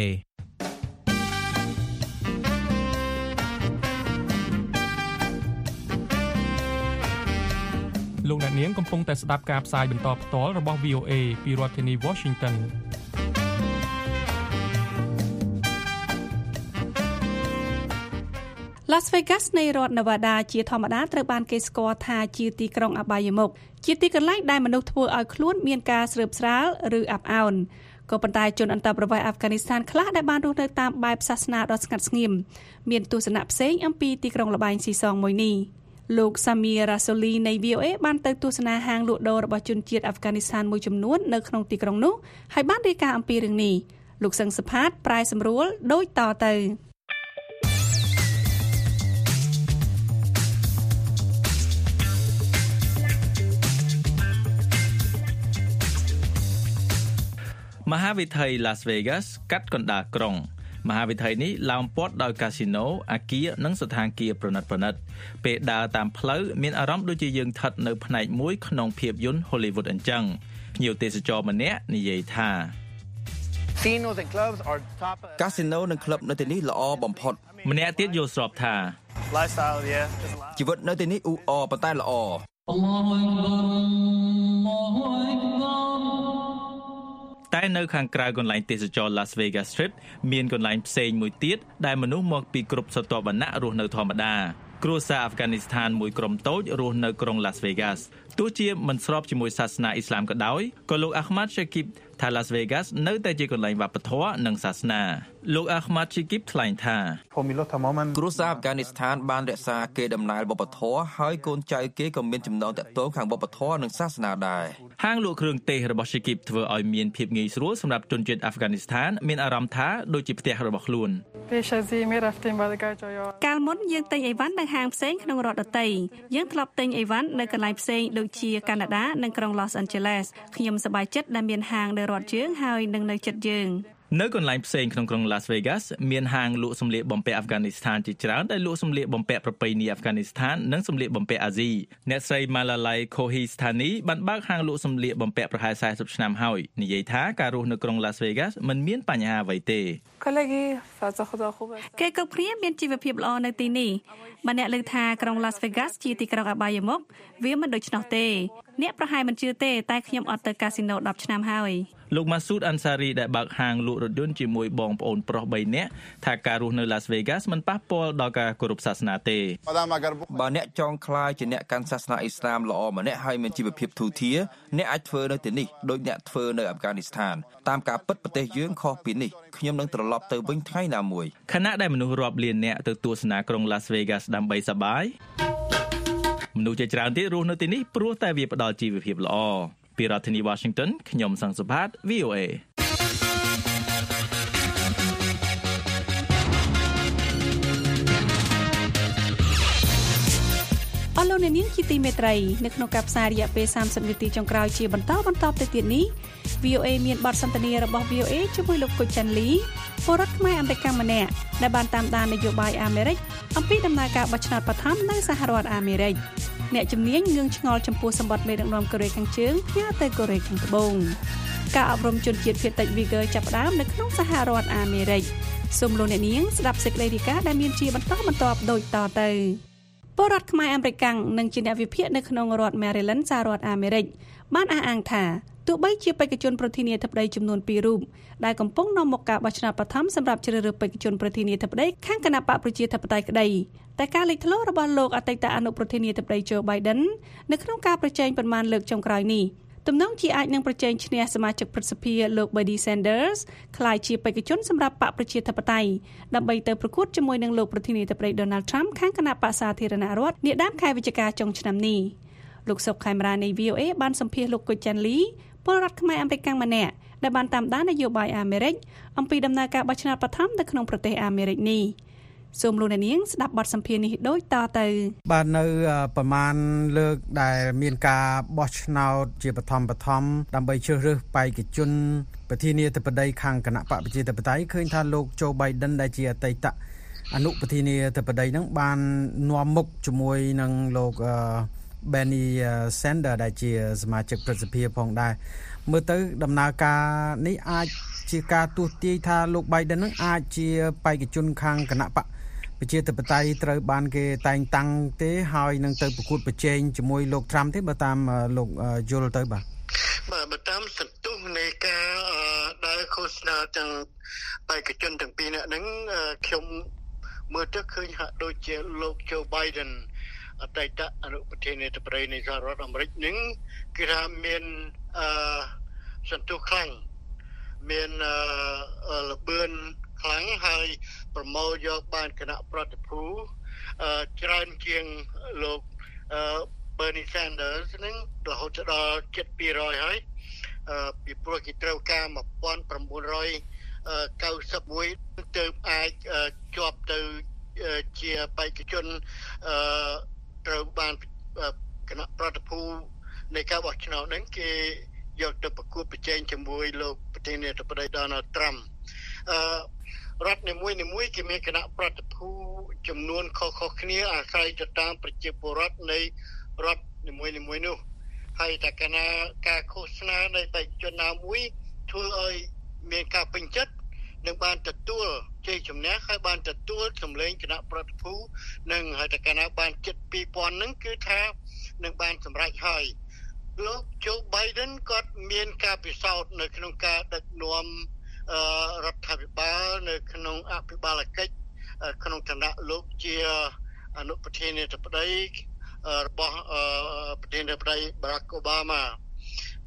Speaker 11: លោកអ្នកនាងកំពុងតែស្ដាប់ការផ្សាយបន្តផ្ទាល់របស់ VOA ពីរដ្ឋធានី Washington
Speaker 3: Las Vegas នៃរដ្ឋ Nevada ជាធម្មតាត្រូវបានគេស្គាល់ថាជាទីក្រុងអបាយមុខជាទីកន្លែងដែលមនុស្សធ្វើឲ្យខ្លួនមានការស្រើបស្រាលឬអាប់អោនក៏ប៉ុន្តែជនអន្តោប្រវេសន៍អាហ្វហ្គានីស្ថានខ្លះដែលបានរស់នៅតាមបែបសាសនាដ៏ស្ងាត់ស្ងៀមមានទស្សនៈផ្សេងអំពីទីក្រុងល្បែងស៊ីសងមួយនេះលោក Samir Rasoli នៃ VOA បានទៅទស្សនាហាងលក់ដូររបស់ជនជាតិអាហ្វហ្គានីស្ថានមួយចំនួននៅក្នុងទីក្រុងនោះហើយបានរាយការណ៍អំពីរឿងនេះលោកសឹងសុផាតប្រែសម្រួលដូចតទៅ
Speaker 10: មហាវិថី Las Vegas កាត់កណ្ដាលក្រុងមហាវិថីនេះឡោមព័ទ្ធដោយកាស៊ីណូអគារនិងស្ថានភាពប្រណិតពេលដើរតាមផ្លូវមានអារម្មណ៍ដូចជាយើងស្ថិតនៅផ្នែកមួយក្នុងភាពយន្ត Hollywood អញ្ចឹងភ្ញៀវទេសចរម្នាក់និយាយថា
Speaker 12: កាស៊ីណូនិងក្លឹបនៅទីនេះល្អបំផុតម្
Speaker 10: នាក់ទៀតយល់ស្របថា
Speaker 12: ជីវិតនៅទីនេះអ៊ូអរប៉ុន្តែល្អ
Speaker 10: តែនៅខាងក្រៅកន្លែងទេសចរ Las Vegas Strip មានកន្លែងផ្សេងមួយទៀតដែលមនុស្សមកពីគ្រប់ស្រទាប់វណ្ណៈរស់នៅធម្មតាគ្រួសារអាហ្វហ្គានីស្ថានមួយក្រុមតូចរស់នៅក្រុង Las Vegas ទោះជាមិនស្របជាមួយសាសនាអ៊ីស្លាមក៏ដោយក៏លោក Ahmad Shakib ថា Las Vegas នៅតែជាកន្លែងវប្បធម៌និងសាសនាលោក Ahmad Shikib ថ្លែងថា
Speaker 12: គ្រួសារអាហ្វហ្គានីស្ថានបានរក្សាកេរដំណែលវប្បធម៌ហើយកូនចៅគេក៏មានចំណងទាក់ទងខាងវប្បធម៌និងសាសនាដែរ
Speaker 10: ហាងលក់គ្រឿងទេសរបស់ Shikib ធ្វើឲ្យមានភាពងាយស្រួលសម្រាប់ជនជាតិអាហ្វហ្គានីស្ថានមានអារម្មណ៍ថាដូចជាផ្ទះរបស់ខ្លួន
Speaker 3: កាលមុនយើងទិញអីវ៉ាន់នៅហាងផ្សេងក្នុងរដ្ឋដទៃយើងធ្លាប់ទិញអីវ៉ាន់នៅកន្លែងផ្សេងដូចជាកាណាដានិងក្រុង Los Angeles ខ្ញុំសប្បាយចិត្តដែលមានហាងនៅរដ្ឋយើងហើយនឹងនៅជិតយើង
Speaker 10: នៅកន្លែងផ្សេងក្នុងក្រុង Las Vegas មានហាងលក់សម្លៀកបំពាក់អាហ្វហ្គានីស្ថានជាច្រើនដែលលក់សម្លៀកបំពាក់ប្រពៃណីអាហ្វហ្គានីស្ថាននិងសម្លៀកបំពាក់អាស៊ីអ្នកស្រី Malalai Kohistani បានបើកហាងលក់សម្លៀកបំពាក់ប្រហែល40ឆ្នាំហើយនិយាយថាការរស់នៅក្រុង Las Vegas មិនមានបញ្ហាអ្វីទេ
Speaker 3: គេគ្រប់គ្នាមានជីវភាពល្អនៅទីនេះបើអ្នកលើកថាក្រុង Las Vegas ជាទីក្រុងអបាយមុខវាមិនដូច្នោះទេអ្នកប្រហែលមិនជឿទេតែខ្ញុំអត់ទៅកាស៊ីណូ10ឆ្នាំហើយ
Speaker 10: លោក Masood Ansari ដែលបើកហាងលក់រថយន្តជាមួយបងប្អូនប្រុស3នាក់ថាការរស់នៅ Las Vegas មិនប៉ះពាល់ដល់ការគោរពសាសនាទេ
Speaker 12: បើអ្នកចង់ខ្លាយជាអ្នកកាន់សាសនាអ៊ីស្លាមល្អម្នាក់ហើយមានជីវភាពធូរធារអ្នកអាចធ្វើនៅទីនេះដូចអ្នកធ្វើនៅអាហ្វហ្គានីស្ថានតាមការពិតប្រទេសយើងខុសពីនេះខ្ញុំនឹងត្រឡប់ទៅវិញថ្ងៃណាមួយ
Speaker 10: ខណៈដែលមនុស្សរាប់លានអ្នកទៅទស្សនាក្រុង Las Vegas ដើម្បីសប្បាយមនុស្សជាច្រើនទៀតរស់នៅទីនេះព្រោះតែវាផ្ដល់ជីវភាពល្អពីរដ្ឋធានី Washington ខ្ញុំសង្សុផាត VOA
Speaker 3: អស់លោកអ្នកនាងជាទីមេត្រីនៅក្នុងការផ្សាយរយៈពេល30នាទីចុងក្រោយជាបន្តទៅទៀតនេះ VOA មានបទសន្ទនារបស់ VOA ជាមួយលោកគុជចាន់លីពលរដ្ឋខ្មែរអមេរិកម្នាក់ដែលបានតាមដាននយោបាយអាមេរិកអំពីដំណើរការបោះឆ្នោតបឋមនៅសហរដ្ឋអាមេរិកអ្នកជំនាញងឿងឆ្ងល់ចំពោះសម្បត្តិមេដឹកនាំកូរ៉េខាងជើងផ្ញើទៅកូរ៉េខាងត្បូងការអប់រំជនជាតិភាគតិច Uyghur ចាប់ផ្ដើមនៅក្នុងសហរដ្ឋអាមេរិកសូមលោកអ្នកនាងស្ដាប់សេចក្តីរាយការណ៍ដែលមានជាបន្តដូចតទៅពលរដ្ឋខ្មែរអាមេរិកនិងជាអ្នកវិភាគនៅក្នុងរដ្ឋ Maryland សហរដ្ឋអាមេរិកបានអះអាងថាទោះបីជាបេក្ខជនប្រធានាធិបតីចំនួន2រូបដែលកំពុងនាំមកការបោះឆ្នោតបឋមសម្រាប់ជ្រើសរើសបេក្ខជនប្រធានាធិបតីខាងគណបកប្រជាធិបតេយ្យក្តីតែការលេចធ្លោរបស់លោកអតីតអនុប្រធានាធិបតី Joe Biden នៅក្នុងការប្រជែងប៉ុន្មានលើកចុងក្រោយនេះទំនងជាអាចនឹងប្រជែងឈ្នះសមាជិកព្រឹទ្ធសភាលោក Bernie Sanders ក្លាយជាបេក្ខជនសម្រាប់បកប្រជាធិបតេយ្យដើម្បីទៅប្រកួតជាមួយនឹងលោកប្រធានាធិបតី Donald Trump ខាងគណបកសាធារណរដ្ឋនាដើមខែវិច្ឆិកាចុងឆ្នាំនេះលោកសុកខេមរានៃ VOA បានសម្ភាសន៍លោកគុជចាន់លីពលរដ្ឋខ្មែរអាមេរិកម្នាក់ដែលបានតាមដាននយោបាយអាមេរិកអំពីដំណើរការបោះឆ្នោតបឋមនៅក្នុងប្រទេសអាមេរិកនេះសូមលោកអ្នកនាងស្ដាប់បទសម្ភាសន៍នេះដូចតទៅ
Speaker 13: បាទនៅប្រមាណលើកដែលមានការបោះឆ្នោតជាបឋមដើម្បីជ្រើសរើសបេក្ខជនប្រធានាធិបតីខាងគណៈបកប្រជាធិបតេយ្យឃើញថាលោក Joe Biden ដែលជាអតីតអនុប្រធានាធិបតីនឹងបាននាំមុខជាមួយនឹងលោក Bernie Sanders ដែលជាសមាជិកព្រឹទ្ធសភាផងដែរមើលទៅដំណើរការនេះអាចជាការទស្សន៍ទាយថាលោក Biden នឹងអាចជាបេក្ខជនខាងគណៈបកប្រជាធិបតេយ្យត្រូវបានគេតែងតាំងទេហើយនឹងទៅប្រកួតប្រជែងជាមួយលោក Trump ទេបើតាមលោកយល់ទៅបាទ
Speaker 14: បើតាមសន្ទុះនៃការដែលឃោសនាទាំងបេក្ខជនទាំងពីរនាក់ហ្នឹងខ្ញុំមើលទៅឃើញហាក់ដូចជាលោក Joe Biden អតីតអនុប្រធានាធិបតីនៃសហរដ្ឋអាមេរិកនឹងគឺថាមានសន្ទុះខ្លាំងមានលបឿនខ្លាំងហើយប្រមូលយកបានគណៈប្រតិភូច្រើនជាងលោក Bernie Sanders នឹងរហូតដល់700ហើយពីព្រោះគេត្រូវការ1991ទើបអាចជាប់ទៅជាបេក្ខជនត្រូវបានគណៈប្រតិភូនៃការបោះឆ្នោតហ្នឹងគេយកទៅប្រកួតប្រជែងជាមួយលោកប្រធានាធិបតី Donald Trump រដ្ឋនីមួយៗគេមានគណៈប្រតិភូចំនួនខុសៗគ្នាអាស្រ័យទៅតាមប្រជាពលរដ្ឋនៃរដ្ឋនីមួយៗនោះហើយតែកាលណាការឃោសនានៃបេក្ខជនណាមួយធ្វើឲ្យមានការពេញចិត្តនឹងបានទទួលជ័យជំនះហើយបានទទួលសម្លេងគណៈប្រតិភូនឹងហើយតែកាលណាបានជិត 2000 ហ្នឹងគឺថានឹងបានសម្រេចហើយលោក Joe Biden គាត់មានការពិសោធន៍នៅក្នុងការដឹកនាំរដ្ឋាភិបាលនៅក្នុងអភិបាលកិច្ចក្នុងឋានៈលោកជាអនុប្រធានាធិបតីរបស់ប្រធានាធិបតី Barack Obama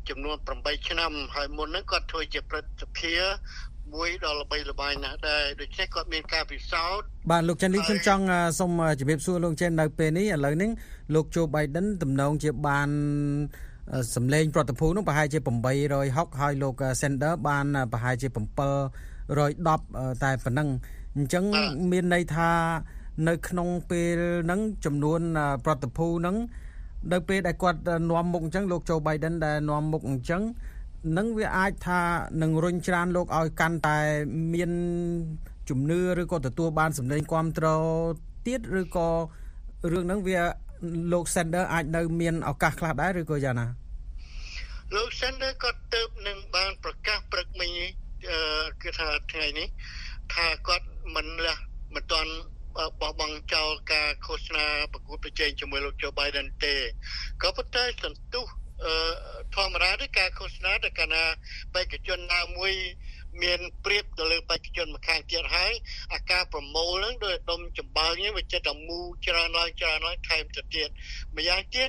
Speaker 14: ចំនួន8ឆ្នាំហើយមុនហ្នឹងគាត់ធ្វើជាព្រឹទ្ធសភាមួយដល់ល្បីល្បាញណាស់ដែរដូច្នេះគាត់មានការពិសោធន៍
Speaker 13: បាទលោកចាន់លីខ្ញុំចង់សូមជម្រាបសួរលោកចាន់នៅពេលនេះឥឡូវនេះលោក Joe Biden ទំនងជាបានសម្លេងប្រតិភូនោះប្រហែលជា860ហើយលោក Sanders បានប្រហែលជា710តែប៉ុណ្ណឹងអញ្ចឹងមានន័យថានៅក្នុងពេលហ្នឹងចំនួនប្រតិភូហ្នឹងនៅពេលដែលគាត់នាំមុខអញ្ចឹងលោក Joe Biden ដែលនាំមុខអញ្ចឹងនឹងវាអាចថានឹងរុញច្រានលោកឲ្យកាន់តែមានជំនឿឬក៏ទទួលបានសម្លេងគាំទ្រទៀតឬក៏រឿងហ្នឹងវាលោក Sanders អាចនៅមានឱកាសខ្លះដែរឬក៏យ៉ាងណា
Speaker 14: លោក Sanders ក៏ទៅនឹងបានប្រកាសព្រឹកមិញគឺថាថ្ងៃនេះថាគាត់មិនទាន់បោះបង់ចោលការឃោសនាប្រកួតប្រជែងជាមួយលោក Joe Biden ទេក៏ប៉ុន្តែសន្ទុះធម្មតាទេការឃោសនាតែកាលណាបេក្ខជនណាមួយមានប្រៀបទៅលើបេក្ខជនម្ខាងទៀតហើយអាការប្រមូលហ្នឹងដោយដុំចម្បើងនេះវាចិត្តតែមូច្រើនឡើងថែមទៅទៀតម្យ៉ាងទៀត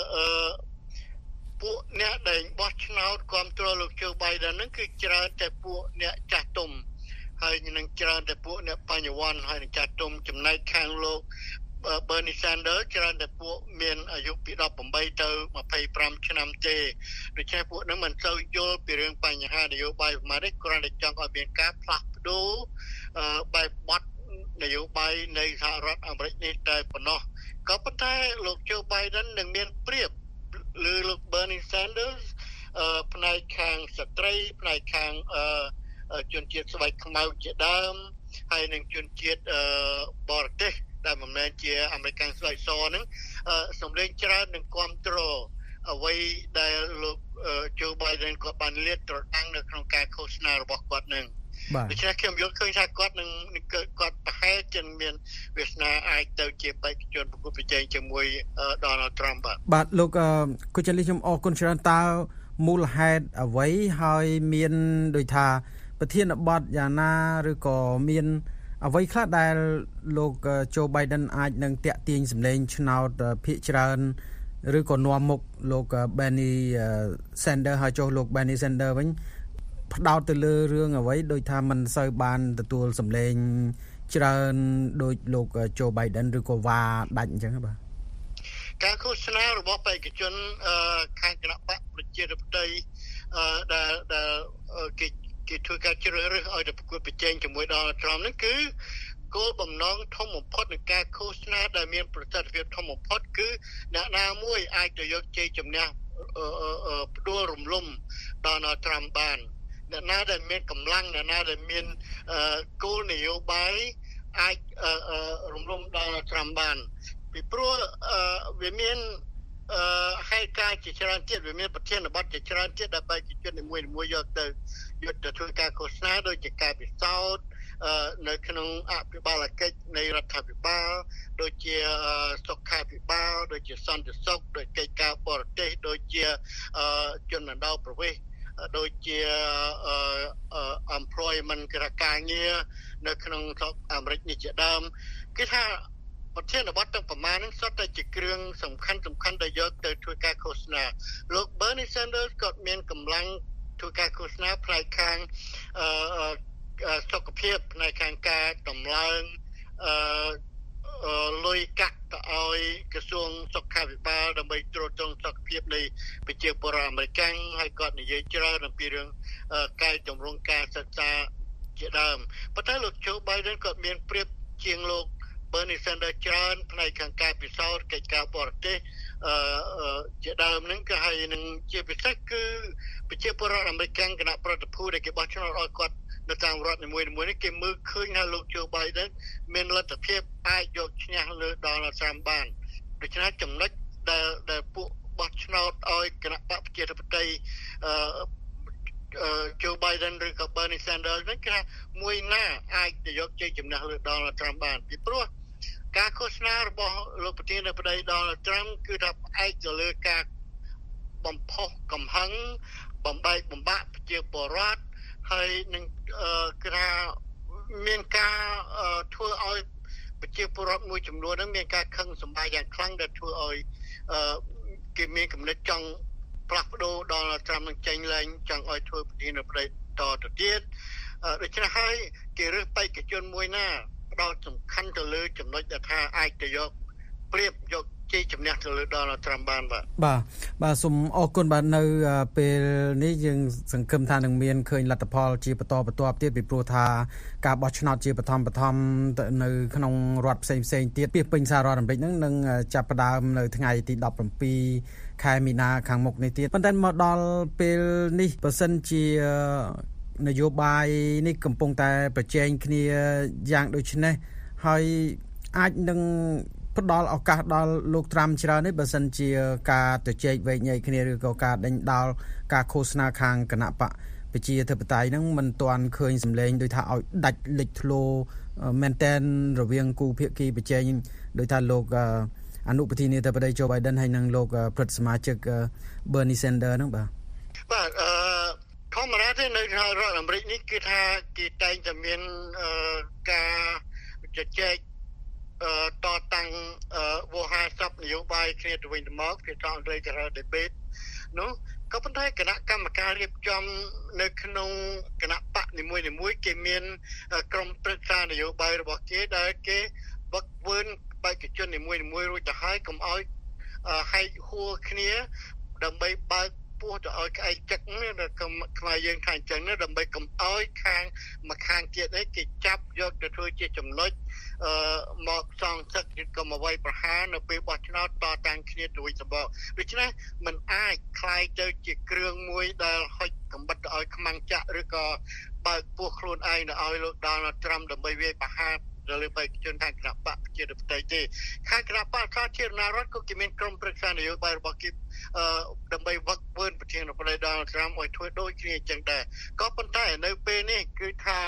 Speaker 14: ពួកអ្នកដែលបោះឆ្នោតគ្រប់គ្រងលោក Joe Biden ហ្នឹងគឺច្រើនតែពួកអ្នកចាស់ទុំហើយនឹងច្រើនតែពួកអ្នកបញ្ញវន្តហើយនឹងចាស់ទុំចំណែកខាងលោកBernie Sanders ច្រើនតែពួកមានអាយុពី18ទៅ25ឆ្នាំទេដូច្នេះពួកហ្នឹងមិនសូវយល់ពីរឿងបញ្ហានយោបាយប៉ុន្មានទេគ្រាន់តែចង់ឲ្យមានការផ្លាស់ប្ដូរបែបបទនយោបាយនៃសហរដ្ឋអាមេរិកនេះតែប៉ុណ្ណោះក៏ប៉ុន្តែលោក Joe Biden នឹងមានប្រៀបឬលោក Bernie Sanders ផ្នែកខាងស្ត្រីផ្នែកខាងជនជាតិស្បែកខ្មៅជាដើមហើយនឹងជនជាតិបរទេសដែលមិនមែនជាអាមេរិកស្បែកសហ្នឹងសម្លេងច្រើននឹងគ្រប់គ្រងអ្វីដែលលោក Joe Biden គាត់បានលាតត្រដាងនៅក្នុងការឃោសនារបស់គាត់នឹងដូច្នេះខ្ញុំយល់ឃើញថាគាត់នឹងគាត់ប្រហែលជាមានវាសនាអាចទៅជាបេក្ខជនប្រកួតប្រជែងជាមួយ Donald Trump
Speaker 13: បាទលោកគូចាលីខ្ញុំអរគុណច្រើនតើមូលហេតុអ្វីហើយមានដូចថាប្រធានបទយ៉ាងណាឬក៏មានអ្វីខ្លះដែលលោក Joe Biden អាចនឹងតាក់ទាញសម្លេងឆ្នោតភាគច្រើនឬក៏នាំមុខលោក Bernie Sanders ហើយចុះលោក Bernie Sanders វិញផ្ដោតទៅលើរឿងអ្វីដូចថាមិនសូវបានទទួលសម្លេងច្រើនដោយលោក Joe Biden ឬក៏វ៉ាដាច់អញ្ចឹងបាទ
Speaker 14: ការឃោសនារបស់បេក្ខជនខាងគណៈបកប្រជាធិបតេយ្យដែលគេធ្វើការជ្រើសរើសឲ្យទៅប្រកួតប្រជែងជាមួយ Donald Trump ហ្នឹងគឺគោលបំណងធំបំផុតនៃការឃោសនាដែលមានប្រសិទ្ធភាពធំបំផុតគឺអ្នកណាមួយអាចទៅយកជ័យជំនះផ្ដួលរំលំ Donald Trump បានអ្នកណាដែលមានកម្លាំងអ្នកណាដែលមានគោលនយោបាយអាចរំលំ Donald Trump បានពីព្រោះវាមានហេតុការណ៍ជាច្រើនទៀតវាមានប្រធានបទជាច្រើនទៀតដែលបេក្ខជននីមួយៗយកទៅធ្វើការឃោសនាដោយជាការពិសោធន៍នៅក្នុងអភិបាលកិច្ចនៃរដ្ឋាភិបាលដូចជាសុខាភិបាលដូចជាសន្តិសុខដូចកិច្ចការបរទេសដូចជាជនដណ្ដៅប្រវេសន៍ដូចជា employment ការងារនៅក្នុងស្រុកអាមេរិកនេះជាដើមគឺថាប្រធានបទទាំងប្រមាណហ្នឹងសុទ្ធតែជាគ្រឿងសំខាន់ដែលយកទៅធ្វើការឃោសនាលោក Bernie Sanders ក៏មានកម្លាំងធ្វើការឃោសនាផ្នែកខាងសុខភាពផ្នែកខាងការតម្លើងលុយកាក់ទៅឲ្យក្រសួងសុខាភិបាលដើម្បីត្រួតត្រងសុខភាពនៃប្រជាពលរដ្ឋអាមេរិកហើយគាត់និយាយច្រើនអំពីរឿងកាយតម្រង់ការសិក្សាជាដើមប៉ុន្តែលោក Joe Biden ក៏មានប្រៀបជាងលោកBernie Sanders ច្រើនផ្នែកខាងការពិសោធន៍កិច្ចការបរទេសជាដើមហ្នឹងគឺហើយនឹងជាពិសេសគឺប្រជាពលរដ្ឋអាមេរិកគណៈប្រតិភូដែលគេបោះឆ្នោតឲ្យគាត់នៅតាមរដ្ឋនីមួយៗនេះគេមើលឃើញថាលោក Joe Biden មានលទ្ធភាពអាចយកឈ្នះលើ Donald Trump បានដូច្នេះចំណុចដែលពួកបោះឆ្នោតឲ្យគណៈបកប្រជាធិបតេយ្យJoe Biden ឬក៏ Bernie Sanders ហ្នឹងគឺថាមួយណាអាចទៅយកជ័យជំនះលើ Donald Trump បានពីព្រោះការឃោសនារបស់លោកប្រធានាធិបតី Donald Trump គឺថាផ្អែកទៅលើការបំផុសកំហឹងបំបែកបំបាក់ប្រជាពលរដ្ឋហើយនឹងគឺថាមានការធ្វើឲ្យប្រជាពលរដ្ឋមួយចំនួនហ្នឹងមានការខឹងសម្បារយ៉ាងខ្លាំងដែលធ្វើឲ្យគេមានគំនិតចង់ផ្លាស់ប្ដូរដល់ត្រាំនឹងចេញឡើងចង់ឲ្យធ្វើប្រធានាធិបតីតទៅទៀតដូច្នេះហើយគេរើសបេក្ខជនមួយណាផ្ដោតសំខាន់ទៅលើចំណុចដែលថាអាចទៅយកប្រៀបយកជ័យជំនះទៅលើដល់ត្រាំបាន
Speaker 13: បាទសូមអរគុណបាទនៅពេលនេះយើងសង្ឃឹមថានឹងមានឃើញលទ្ធផលជាបន្តបន្ទាប់ទៀតពីព្រោះថាការបោះឆ្នោតជាបឋមនៅក្នុងរដ្ឋផ្សេងទៀតពីពេញសហរដ្ឋអាមេរិកហ្នឹងនឹងចាប់ផ្ដើមនៅថ្ងៃទី17ខែមីនាខាងមុខនេះទៀតប៉ុន្តែមកដល់ពេលនេះបើសិនជានយោបាយនេះកំពុងតែប្រជែងគ្នាយ៉ាងដូចនេះហើយអាចនឹងផ្ដល់ឱកាសដល់លោកត្រាំច្រើននេះបើសិនជាការទៅជែកវែកញែកគ្នាឬក៏ការដេញដោលការឃោសនាខាងគណៈបកប្រជាធិបតេយ្យហ្នឹងមិនទាន់ឃើញសម្លេងដោយថាឲ្យដាច់លេចធ្លោមែនតែនរវាងគូភាគីប្រជែងដោយថាលោកអនុប្រធានាធិបតី Joe Biden ហើយនិងលោកព្រឹទ្ធសមាជិក Bernie Sanders ហ្នឹងបាទ
Speaker 14: ធម្មតាទេនៅរដ្ឋអាមេរិកនេះគឺថាគេតែងតែមានការជជែកតតាំងវោហារស័ព្ទនយោបាយគ្នាទៅវិញទៅមកគេចង់អង់គ្លេសគេហៅ debate នោះក៏ប៉ុន្តែគណៈកម្មការរៀបចំនៅក្នុងគណៈបកនីមួយៗគេមានក្រុមប្រឹក្សានយោបាយរបស់គេដែលគេវឹកវើបេក្ខជននីមួយៗរួចទៅហើយកុំឲ្យហែកហួរគ្នាដើម្បីបើកពោះទៅឲ្យក្អែកចឹកនេះខ្មែរយើងថាអញ្ចឹងណាដើម្បីកុំឲ្យខាងមួយខាងទៀតនេះគេចាប់យកទៅធ្វើជាចំណុចមកសងសឹកឬក៏មកវាយប្រហារនៅពេលបោះឆ្នោតតតាំងគ្នាទៅវិញទៅមកដូច្នេះมันអាចคล้ายទៅជាគ្រឿងមួយដែលហុចកំបិតទៅឲ្យខ្មាំងចាក់ឬក៏បើកពោះខ្លួនឯងទៅឲ្យលោក Donald Trump ដើម្បីវាយប្រហារលើបេក្ខជនខាងគណៈបកប្រជាធិបតេយ្យទេខាងគណៈបកសាធារណរដ្ឋក៏គេមានក្រុមប្រឹក្សានយោបាយរបស់គេដើម្បីវឹកវើប្រធានាធិបតី Donald Trump ឲ្យធ្វើដូចគ្នាអញ្ចឹងដែរក៏ប៉ុន្តែនៅពេលនេះគឺថា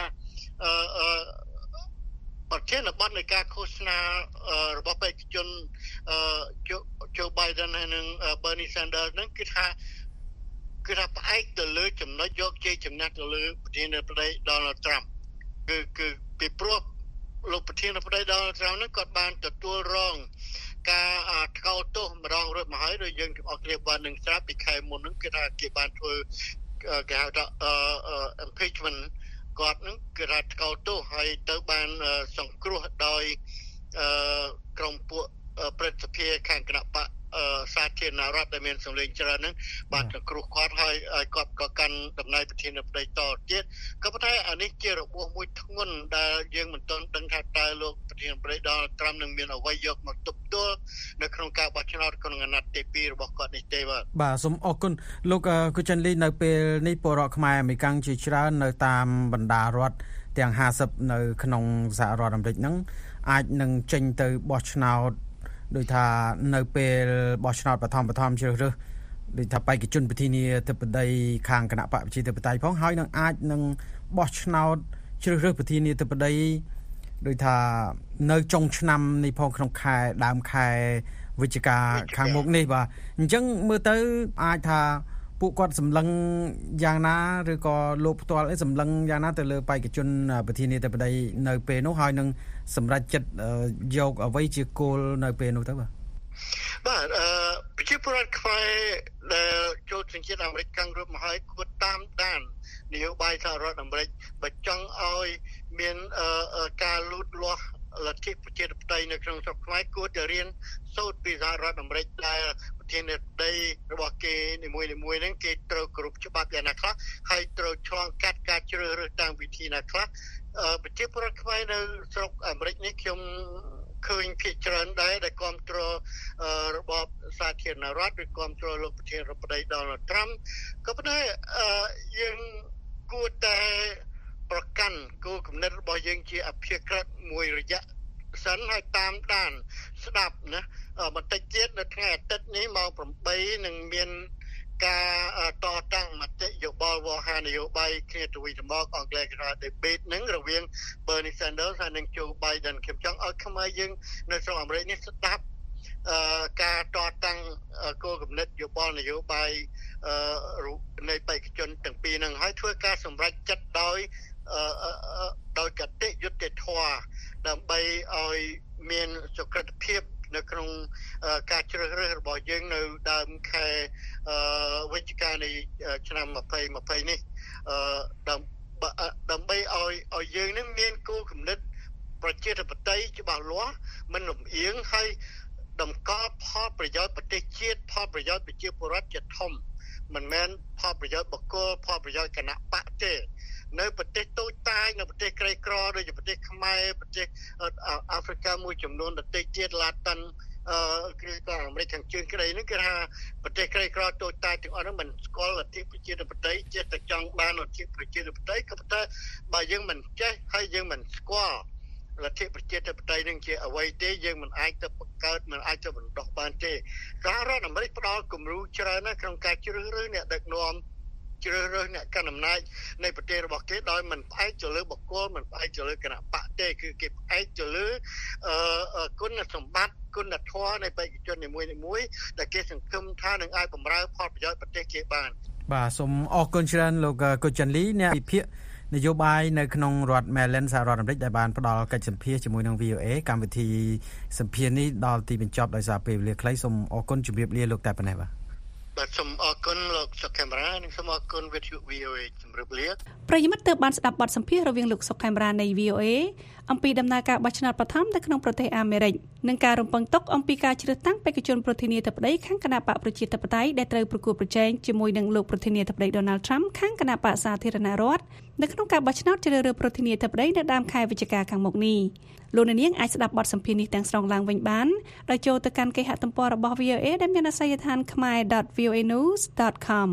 Speaker 14: ប្រធានបទនៃការឃោសនារបស់បេក្ខជន Joe Biden ហើយនិង Bernie Sanders ហ្នឹងគឺថាផ្អែកទៅលើចំណុចយកជ័យជំនះទៅលើប្រធានាធិបតី Donald Trump គឺពីព្រោះលោកប្រធានាធិបតី Donald Trump ហ្នឹងគាត់បានទទួលរងការថ្កោលទោសម្ដងរួចមកហើយដោយយើងទាំងអស់គ្នាបាននឹងស្រាប់ពីខែមុនហ្នឹងគឺថាគេបានធ្វើគេហៅថា impeachment គាត់ហ្នឹងគឺថាថ្កោលទោសហើយទៅបានសង្គ្រោះដោយក្រុមពួកព្រឹទ្ធសភាខាងគណៈបកសាធារណរដ្ឋដែលមានសម្លេងច្រើនហ្នឹងបានសង្គ្រោះគាត់ហើយគាត់ក៏កាន់តំណែងប្រធានាធិបតីតទៀតក៏ប៉ុន្តែអានេះជារបួសមួយធ្ងន់ដែលយើងមិនទាន់ដឹងថាតើលោកប្រធានាធិបតី Donald Trump នឹងមានអ្វីយកមកទប់ទល់នៅក្នុងការបោះឆ្នោតក្នុងអាណត្តិទី2របស់គាត់នេះទេបាទ
Speaker 13: សូមអរគុណលោកគូចិនលីនៅពេលនេះពលរដ្ឋខ្មែរអាមេរិកជាច្រើននៅតាមបណ្ដារដ្ឋទាំង50នៅក្នុងសហរដ្ឋអាមេរិកហ្នឹងអាចនឹងចេញទៅបោះឆ្នោតដោយថានៅពេលបោះឆ្នោតបឋមជ្រើសរើសដូចថាបេក្ខជនប្រធានាធិបតីខាងគណៈបកប្រជាធិបតេយ្យផងហើយនឹងអាចនឹងបោះឆ្នោតជ្រើសរើសប្រធានាធិបតីដោយថានៅចុងឆ្នាំនេះផងក្នុងដើមខែវិច្ឆិកាខាងមុខនេះបាទអញ្ចឹងមើលទៅអាចថាពួកគាត់សម្លឹងយ៉ាងណាឬក៏លោកផ្ទាល់សម្លឹងយ៉ាងណាទៅលើបេក្ខជនប្រធានាធិបតីនៅពេលនោះហើយនឹងសម្រាប់ចិត្តយកអ្វីជាគោលនៅពេលនោះទៅ
Speaker 14: បាទប្រជាពលរដ្ឋខ្មែរដែលចូលសញ្ជាតិអាមេរិកខាងរួមមកហើយគួរតាមដាននយោបាយសហរដ្ឋអាមេរិកបើចង់ឲ្យមានការលូតលាស់លទ្ធិប្រជាធិបតេយ្យនៅក្នុងស្រុកខ្មែរគួរតែរៀនសូត្រពីសហរដ្ឋអាមេរិកដែលប្រធានាធិបតីរបស់គេនីមួយៗហ្នឹងគេត្រូវគ្រប់ច្បាប់យ៉ាងណាខ្លះហើយត្រូវឆ្លងកាត់ការជ្រើសរើសតាមវិធីណាខ្លះប្រជាពលរដ្ឋខ្មែរនៅស្រុកអាមេរិកនេះខ្ញុំឃើញភាគច្រើនដែរដែលគ្រប់គ្រងរបបសាធារណរដ្ឋឬគ្រប់គ្រងលោកប្រធានាធិបតី Donald Trump ក៏ប៉ុន្តែយើងគួរតែប្រកាន់គោលគំនិតរបស់យើងជាអភិក្រិតមួយរយៈសិនហើយតាមដានស្ដាប់ណាបន្តិចទៀតនៅថ្ងៃអាទិត្យនេះម៉ោង 8នឹងមានការតតាំងមតិយោបល់វោហារនយោបាយគ្នាទៅវិញទៅមកអង់គ្លេសគេថា debate នឹងរវាង Bernie Sanders ហើយនិង Joe Biden ខ្ញុំចង់ឲ្យខ្មែរយើងនៅស្រុកអាមេរិកនេះស្ដាប់ការតតាំងគោលគំនិតយោបល់នយោបាយនៃបេក្ខជនទាំងពីរហ្នឹងហើយធ្វើការសម្រេចចិត្តដោយកតិយុត្តិធម៌ដើម្បីឲ្យមានសុក្រិតភាពនៅក្នុងការជ្រើសរើសរបស់យើងនៅដើមខែវិច្ឆិកានៃឆ្នាំ2020នេះដើម្បីឲ្យយើងនឹងមានគោលគំនិតប្រជាធិបតេយ្យច្បាស់លាស់មិនលំអៀងហើយតម្កល់ផលប្រយោជន៍ប្រទេសជាតិផលប្រយោជន៍ប្រជាពលរដ្ឋជាធំមិនមែនផលប្រយោជន៍បុគ្គលផលប្រយោជន៍គណៈបកទេនៅប្រទេសតូចតាចនៅប្រទេសក្រីក្រដូចជាប្រទេសខ្មែរប្រទេសអាហ្វ្រិកាមួយចំនួនដទៃទៀតឡាតិនគឺក៏អាមេរិកខាងជើងក្តីហ្នឹងគឺថាប្រទេសក្រីក្រតូចតាចទាំងអស់ហ្នឹងមិនស្គាល់លទ្ធិប្រជាធិបតេយ្យចេះតែចង់បានលទ្ធិប្រជាធិបតេយ្យក៏ប៉ុន្តែបើយើងមិនចេះហើយយើងមិនស្គាល់លទ្ធិប្រជាធិបតេយ្យនឹងជាអ្វីទេយើងមិនអាចទៅបង្កើតមិនអាចទៅបណ្ដុះបានទេការរដ្ឋអាមេរិកផ្ដល់គំរូច្រើនណាស់ក្នុងការជ្រើសរើសអ្នកដឹកនាំជ្រើសរើសអ្នកកាន់អំណាចនៃប្រទេសរបស់គេដោយមិនផ្អែកទៅលើបុគ្គលមិនផ្អែកទៅលើគណៈបកទេគឺគេផ្អែកទៅលើគុណសម្បត្តិគុណធម៌នៃបេក្ខជននីមួយៗដែលគេសង្ឃឹមថានឹងអាចបម្រើផលប្រយោជន៍ប្រទេសគេបាន
Speaker 13: បាទសូមអរគុណច្រើនលោកកូចាន់លីអ្នកវិភាគនយោបាយនៅក្នុងរដ្ឋ Maryland សហរដ្ឋអាមេរិកដែលបានផ្ដល់កិច្ចសម្ភាសជាមួយនឹង VOA កម្មវិធីសម្ភាសនេះដល់ទីបញ្ចប់ដោយសារពេលវេលាខ្លីសូមអរគុណជម្រាបលាលោកតែប៉ុណ្ណេះបាទ
Speaker 14: សូមអរគុណលោកសុកខេមរានិងសូមអរគុណវិទ្យុ VOA ជម្រាបលា
Speaker 3: ប្រិយមិត្តទើបបានស្ដាប់បទសម្ភាសន៍រវាងលោកសុកខេមរានៃ VOA អំពីដំណើរការបោះឆ្នោតបឋមនៅក្នុងប្រទេសអាមេរិកនិងការរំពឹងទុកអំពីការជ្រើសតាំងបេក្ខជនប្រធានាធិបតីខាងគណបកប្រជាធិបតេយ្យដែលត្រូវប្រគល់ប្រជែងជាមួយនឹងលោកប្រធានាធិបតី Donald Trump ខាងគណបកសាធារណរដ្ឋនៅក្នុងការបោះឆ្នោតជ្រើសរើសប្រធានាធិបតីនៅដើមខែវិច្ឆិកាខាងមុខនេះលោកនាងអាចស្ដាប់បទសម្ភាសន៍នេះទាំងស្រុងឡើងវិញបានដោយចូលទៅកាន់គេហទំព័ររបស់ VOA ដែលមានអាសយដ្ឋាន khmer.voanews.com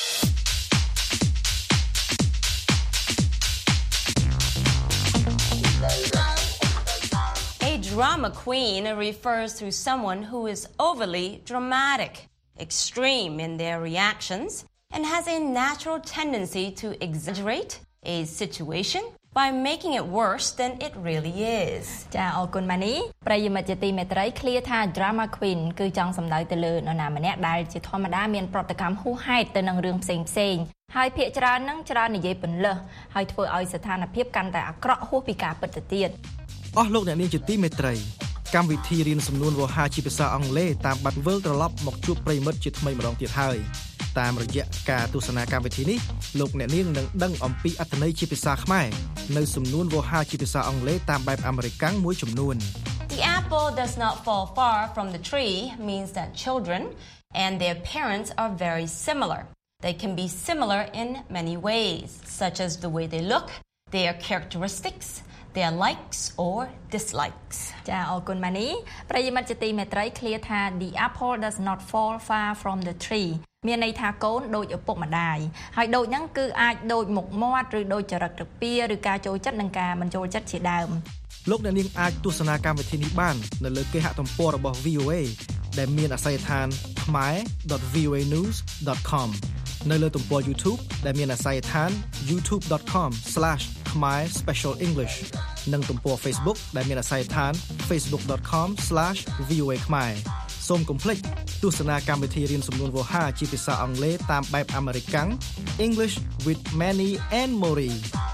Speaker 15: Drama queen refers to someone who is overly dramatic, extreme in their reactions, and has a natural tendency to exaggerate a situation by making it worse than it really is.
Speaker 16: ចាអរគុណម៉ានីប្រិយមិត្តជាទីមេត្រីឃ្លាថា drama queen គឺចង់សំដៅទៅលើនរណាម្នាក់ដែលជាធម្មតាមានប្រតិកម្មហួសហេតុទៅនឹងរឿងផ្សេងៗហើយភាគច្រើននឹងច្រើននិយាយពន្លើសហើយធ្វើឲ្យស្ថានភាពកាន់តែអាក្រក់ហួសពីការពិតទៅទៀត
Speaker 8: អស់លោកអ្នកនាងជាទីមេត្រីកម្មវិធីរៀនសំនួនវោហាជាភាសាអង់គ្លេសតាមបាត់វិលត្រឡប់មកជួបប្រិយមិត្តជាថ្មីម្ដងទៀតហើយតាមរយៈការទស្សនាកម្មវិធីនេះលោកអ្នកនាងនឹងដឹងអំពីអត្ថន័យជាភាសាខ្មែរនៅសំនួនវោហាជាភាសាអង់គ្លេសតាមបែបអាមេរិកាំងមួយចំនួន
Speaker 15: The apple does not fall far from the tree means that children and their parents are very similar. They can be similar in many ways, such as the way they look, their characteristics,their likes or dislikes
Speaker 16: ចាអរគុណម៉ានីប្រិយមិត្តជាទីមេត្រីឃ្លាថា The apple does not fall far from the tree មានន័យថាកូនដូចឪពុកម្ដាយហើយដូចហ្នឹងគឺអាចដូចមុខមាត់ឬដូចចរិតរបៀបឬការចូលចិត្តនិងការមិនចូលចិត្តជាដើម
Speaker 8: លោកអ្នកនាងអាចទស្សនាកម្មវិធីនេះបាននៅលើគេហទំព័ររបស់ VOA ដែលមានអាសយដ្ឋាន khmer.voanews.com នៅលើទំព័រ YouTube ដែលមានអាសយដ្ឋាន youtube.com/khmer specialenglish និងទំព័រ Facebook ដែលមានអាសយដ្ឋាន facebook.com/voa khmer សូមកុំភ្លេចទស្សនាកម្មវិធីរៀនសំនួនវោហាជាភាសាអង់គ្លេសតាមបែបអាមេរិកាំង English with Manny and Mori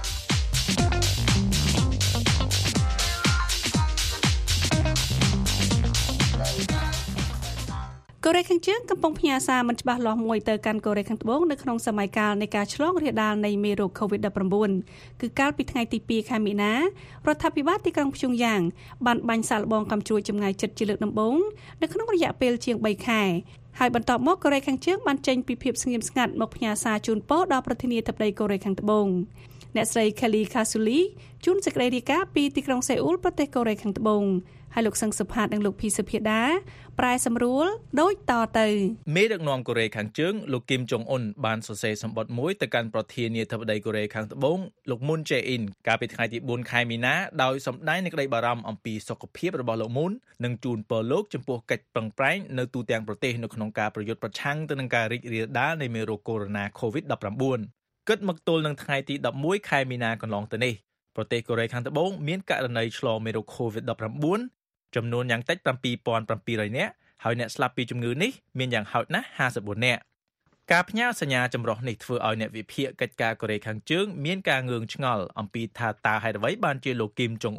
Speaker 3: កូរ៉េខាងជើងកំពុងផ្ញើសារមិនច្បាស់លាស់មួយទៅកាន់កូរ៉េខាងត្បូងនៅក្នុងសម័យកាលនៃការឆ្លងរាលដាលនៃមេរោគ COVID-19 គឺកាលពីថ្ងៃទី2ខែមីនារដ្ឋាភិបាលទីក្រុងព្យុងយ៉ាងបានបាញ់សាកល្បងកាំជ្រួចចម្ងាយជិតជាលើកដំបូងនៅក្នុងរយៈពេលជាង3ខែហើយបន្ទាប់មកកូរ៉េខាងជើងបានចេញពីភាពស្ងៀមស្ងាត់មកផ្ញើសារជូនពរដល់ប្រធានាធិបតីកូរ៉េខាងត្បូងអ្នកស្រី Kelly Kasuli ជូនសេចក្តីរាយការណ៍ពីទីក្រុងសេអ៊ូលប្រទេសកូរ៉េខាងត្បូងហើយលោកសឹងសុផាតនិងលោកភីសុភាដាប្រែសម្រួលដូចតទៅ
Speaker 10: មេដឹកនាំកូរ៉េខាងជើងលោកគីមចុងអ៊ុនបានសរសេរសម្បត្តិមួយទៅកាន់ប្រធានាធិបតីកូរ៉េខាងត្បូងលោកមុនជេអ៊ីនកាលពីថ្ងៃទី4ខែមីនាដោយសម្ដែងនៃក្តីបារម្ភអំពីសុខភាពរបស់លោកមុននិងជូនពរលោកចំពោះកិច្ចប្រឹងប្រែងនៅទូទាំងប្រទេសនៅក្នុងការប្រយុទ្ធប្រឆាំងទៅនឹងការរីករាលដាលនៃមេរោគកូវីដ -19 គិតមកទល់នឹងថ្ងៃទី11ខែមីនាកន្លងទៅនេះប្រទេសកូរ៉េខាងត្បូងមានករណីឆ្លងមេរោគ COVID-19 ចំនួនយ៉ាងតិច 7,700 នាក់ហើយអ្នកស្លាប់ពីជំងឺនេះមានយ៉ាងហោចណាស់ 54 នាក់ការផ្ញើសញ្ញាចម្រុះនេះធ្វើឲ្យអ្នកវិភាគកិច្ចការកូរ៉េខាងជើងមានការងឿងឆ្ងល់អំពីថាតើហេតុអ្វីបានជាលោកគីមចុងអ៊ុន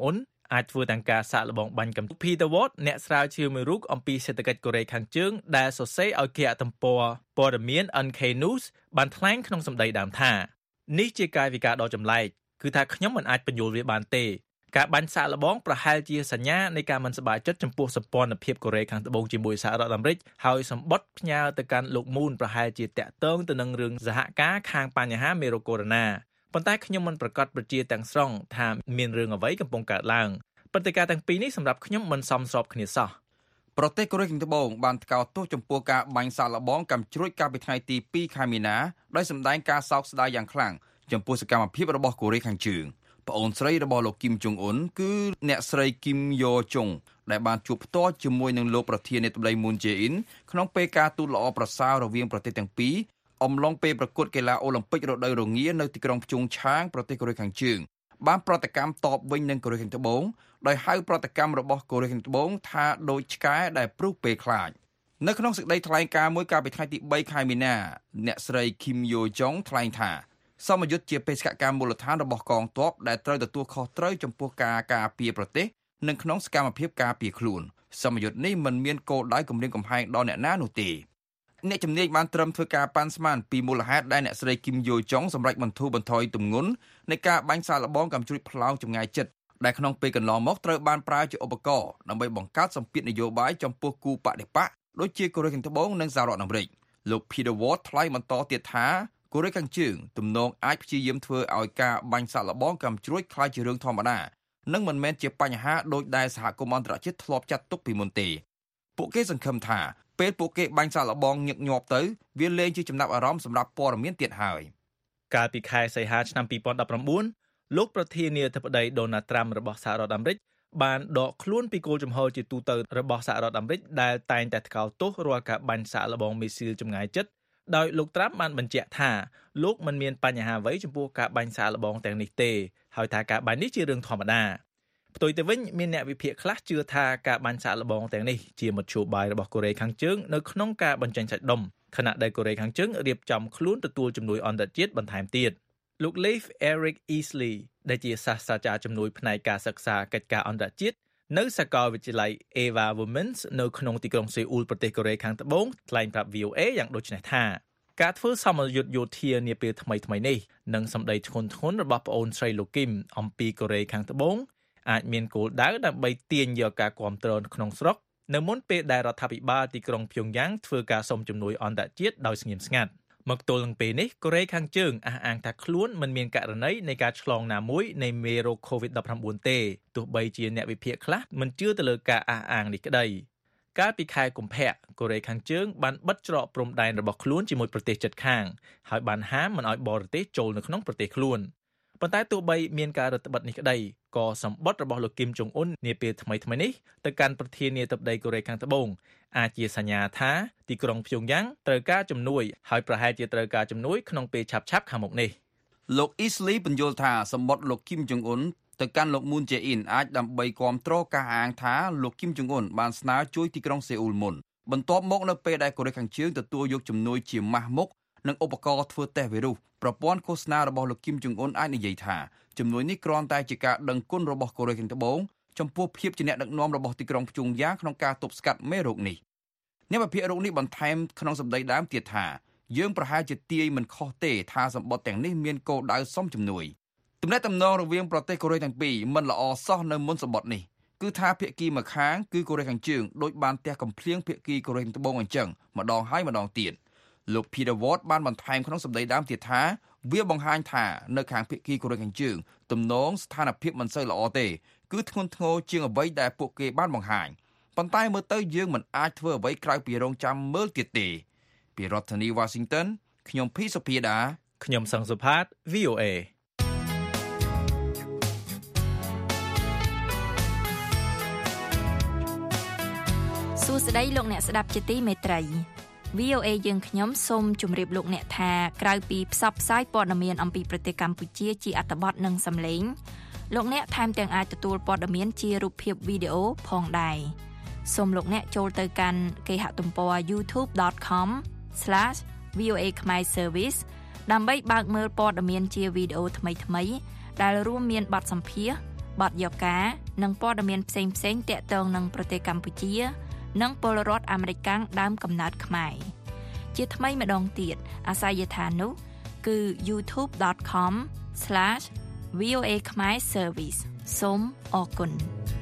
Speaker 10: អាចធ្វើទាំងការសាកល្បងបាញ់កំ Peter Watt អ្នកស្រាវជ្រាវមួយរូបអំពីសេដ្ឋកិច្ចកូរ៉េខាងជើងដែលសរសេរឲ្យគេហទំព័រព័ត៌មាន NK News បានថ្លែងក្នុងសម្ដីដើមថានេះជាកាយវិការដ៏ចម្លែកគឺថាខ្ញុំមិនអាចបញ្យល់វាបានទេការបាញ់សាកល្បងប្រហែលជាសញ្ញានៃការមិនសប្បាយចិត្តចំពោះសម្ព័ន្ធភាពកូរ៉េខាងត្បូងជាមួយសហរដ្ឋអាមេរិកហើយសម្បត្តិផ្ញើទៅកាន់លោកមូនប្រហែលជាតាក់ទងទៅនឹងរឿងសហការខាងបញ្ហាមេរោគកូវីដ -19 ប៉ុន្តែខ្ញុំមិនប្រកាសប្រជាទាំងស្រុងថាមានរឿងអ្វីកំពុងកើតឡើងព្រឹត្តិការណ៍ទាំងពីរនេះសម្រាប់ខ្ញុំមិនសមស្របគ្នាសោះ
Speaker 12: ប្រទេសកូរ៉េខាងត្បូងបានថ្កោលទោសចំពោះការបាញ់សាកល្បងកាំជ្រួចកាលពីថ្ងៃទី2ខែមីនាដោយសម្ដែងការសោកស្ដាយយ៉ាងខ្លាំងចំពោះសកម្មភាពរបស់កូរ៉េខាងជើងប្អូនស្រីរបស់លោកគីមចុងអ៊ុនគឺអ្នកស្រីគីមយ៉ូចុងដែលបានជួបផ្ទាល់ជាមួយនឹងលោកប្រធានាធិបតីមូនជេអ៊ីនក្នុងពេលការទូតល្អប្រសើររវាងប្រទេសទាំងពីរអំឡុងពេលប្រកួតកីឡាអូឡ িম্প ិករដូវរងានៅទីក្រុងព្យុងឆាងប្រទេសកូរ៉េខាងជើងបានប្រតិកម្មតបវិញនឹងកូរ៉េខាងត្បូងដោយហៅប្រតិកម្មរបស់កូរ៉េខាងត្បូងថាដូចឆ្កែដែលព្រុសពេលខ្លាចនៅក្នុងសេចក្តីថ្លែងការណ៍មួយកាលពីថ្ងៃទី3ខែមីនាអ្នកស្រីគីមយ៉ូចុងថ្លែងថាសមយុទ្ធជាបេសកកម្មមូលដ្ឋានរបស់កងទ័ពដែលត្រូវទទួលខុសត្រូវចំពោះការការពារប្រទេសនិងក្នុងសកម្មភាពការពារខ្លួនសមយុទ្ធនេះមិនមានគោលដៅគំរាមកំហែងដល់អ្នកណានោះទេអ្នកជំនាញបានត្រឹមធ្វើការប៉ាន់ស្មានពីមូលហេតុដែលអ្នកស្រីគីមយ៉ូចុងសម្រេចបន្ធូរបន្ថយទម្ងន់នៃការបាញ់សាកល្បងកាំជ្រួចផ្លោងចម្ងាយជិតដែលក្នុងពេលកន្លងមកត្រូវបានប្រើជាឧបករណ៍ដើម្បីបង្កើតសម្ពាធនយោបាយចំពោះគូបដិបកដូចជាកូរ៉េខាងត្បូងនិងសហរដ្ឋអាមេរិកលោក Peter Watt ថ្លែងបន្តទៀតថាកូរ៉េខាងជើងទំនងអាចព្យាយាមធ្វើឲ្យការបាញ់សាកល្បងកាំជ្រួចក្លាយជារឿងធម្មតានិងមិនមែនជាបញ្ហាដូចដែលសហគមន៍អន្តរជាតិធ្លាប់ចាត់ទុកពីមុនទេពួកគេសង្ឃឹមថាពេលពួកគេបាញ់សាកល្បងញឹកញាប់ទៅវាលែងជាចំណាប់អារម្មណ៍សម្រាប់ព័ត៌មានទៀតហើយ
Speaker 10: កាលពីខែសីហាឆ្នាំ2019លោកប្រធានាធិបតី Donald Trump របស់សហរដ្ឋអាមេរិកបានដកខ្លួនពីគោលជំហរជាទូទៅរបស់សហរដ្ឋអាមេរិកដែលតែងតែថ្កោលទោសរាល់ការបាញ់សាកល្បងមីស៊ីលចម្ងាយជិតដោយលោកត្រាំបានបញ្ជាក់ថាលោកមិនមានបញ្ហាអ្វីចំពោះការបាញ់សាកល្បងទាំងនេះទេហើយថាការបាញ់នេះជារឿងធម្មតាផ្ទុយទៅវិញមានអ្នកវិភាគខ្លះជឿថាការបាញ់សាកល្បងទាំងនេះជាមធ្យោបាយរបស់កូរ៉េខាងជើងនៅក្នុងការបញ្ចេញសាច់ដុំខណៈដែលកូរ៉េខាងជើងរៀបចំខ្លួនទទួលជំនួយអន្តរជាតិបន្ថែមទៀតលោក Leif Erik Easley ដែលជាសាស្ត្រាចារ្យជំនួយផ្នែកការសិក្សាកិច្ចការអន្តរជាតិនៅសាកលវិទ្យាល័យ Eva Womans នៅក្នុងទីក្រុងសេអ៊ូលប្រទេសកូរ៉េខាងត្បូងថ្លែងប្រាប់ VOA យ៉ាងដូចនេះថាការធ្វើសមយុទ្ធយោធានាពេលថ្មីៗនេះនិងសម្ដីធ្ងន់ធ្ងររបស់ប្អូនស្រីលោកគីមអំពីកូរ៉េខាងត្បូងអាចមានគោលដៅដើម្បីទាញយកការគាំទ្រក្នុងស្រុកនៅមុនពេលដែលរដ្ឋាភិបាលទីក្រុងព្យុងយ៉ាងធ្វើការសុំជំនួយអន្តរជាតិដោយស្ងៀមស្ងាត់មកទល់នឹងពេលនេះកូរ៉េខាងជើងអះអាងថាខ្លួនមិនមានករណីនៃការឆ្លងណាមួយនៃមេរោគ COVID-19 ទេទោះបីជាអ្នកវិភាគខ្លះមិនជឿទៅលើការអះអាងនេះក្តីកាលពីខែកុម្ភៈកូរ៉េខាងជើងបានបិទច្រកព្រំដែនរបស់ខ្លួនជាមួយប្រទេសជិតខាងហើយបានហាមមិនឲ្យបរទេសចូលនៅក្នុងប្រទេសខ្លួនប៉ុន្តែទោះបីមានការរឹតបន្តឹងនេះក្តីក៏សម្បត្តិរបស់លោកគីមចុងអ៊ុននាពេលថ្មីៗនេះទៅកាន់ប្រធានាធិបតីកូរ៉េខាងត្បូងអាចជាសញ្ញាថាទីក្រុងព្យុងយ៉ាងត្រូវការជំនួយហើយប្រហែលជាត្រូវការជំនួយក្នុងពេលឆាប់ៗខាងមុខនេះ
Speaker 12: លោក Easley បញ្យល់ថាសម្បត្តិលោកគីមចុងអ៊ុនទៅកាន់លោកមូនជេអ៊ីនអាចដើម្បីគាំទ្រការអាងថាលោកគីមចុងអ៊ុនបានស្នើជួយទីក្រុងសេអ៊ូលមុនបន្ទាប់មកនៅពេលដែលកូរ៉េខាងជើងទទួលយកជំនួយជាម៉ាស់មុខនិងឧបករណ៍ធ្វើតេស្តវីរុសប្រព័ន្ធឃោសនារបស់លោកគីមចុងអ៊ុនអាចនិយាយថាជំនួយនេះគ្រាន់តែជាការដឹងគុណរបស់កូរ៉េខាងត្បូងចំពោះភាពជាអ្នកដឹកនាំរបស់ទីក្រុងព្យុងយ៉ាងក្នុងការទប់ស្កាត់មេរោគនេះអ្នកវិភាគរោគនេះបន្ថែមក្នុងសម្ដីដើមទៀតថាយើងប្រហែលជាទាយមិនខុសទេថាសម្បត្តិទាំងនេះមានគោលដៅសុំជំនួយទំនាក់ទំនងរវាងប្រទេសកូរ៉េទាំងពីរមិនល្អសោះនៅមុនសម្បត្តិនេះគឺថាភាគីម្ខាងគឺកូរ៉េខាងជើងដូចបានទះកំភ្លៀងភាគីកូរ៉េខាងត្បូងអញ្ចឹងម្ដងហើយម្ដងទៀតលោក Peter Watt បានបន្ថែមក្នុងសម្ដីដើមទៀតថាវាបង្ហាញថានៅខាងភាគីកូរ៉េខាងជើងទំនងស្ថានភាពមិនសូវល្អទេគឺធ្ងន់ធ្ងរជាងអ្វីដែលពួកគេបានបង្ហាញប៉ុន្តែមើលទៅយើងមិនអាចធ្វើអ្វីក្រៅពីរងចាំមើលទៀតទេពីរដ្ឋធានី Washington ខ្ញុំភីសុភាដា
Speaker 10: ខ្ញុំសង្សុផាត VOA
Speaker 16: សួស្តីលោកអ្នកស្ដាប់ជាទីមេត្រី VOA យើងខ្ញុំសូមជម្រាបលោកអ្នកថាក្រៅពីផ្សព្វផ្សាយព័ត៌មានអំពីប្រទេសកម្ពុជាជាអត្ថបទនិងសំឡេងលោកអ្នកថែមទាំងអាចទទួលព័ត៌មានជារូបភាពវីដេអូផងដែរសូមលោកអ្នកចូលទៅកាន់គេហទំព័រ youtube.com/VOA Khmer Service ដើម្បីបើកមើលព័ត៌មានជាវីដេអូថ្មីៗដែលរួមមានបទសម្ភាសន៍បទយកការនិងព័ត៌មានផ្សេងៗទាក់ទងនឹងប្រទេសកម្ពុជានិងពលរដ្ឋអាមេរិកដើមកំណើតខ្មែរជាថ្មីម្ដងទៀតអាសយដ្ឋាននោះគឺ youtube.com/VOA Khmer Service សូមអរគុណ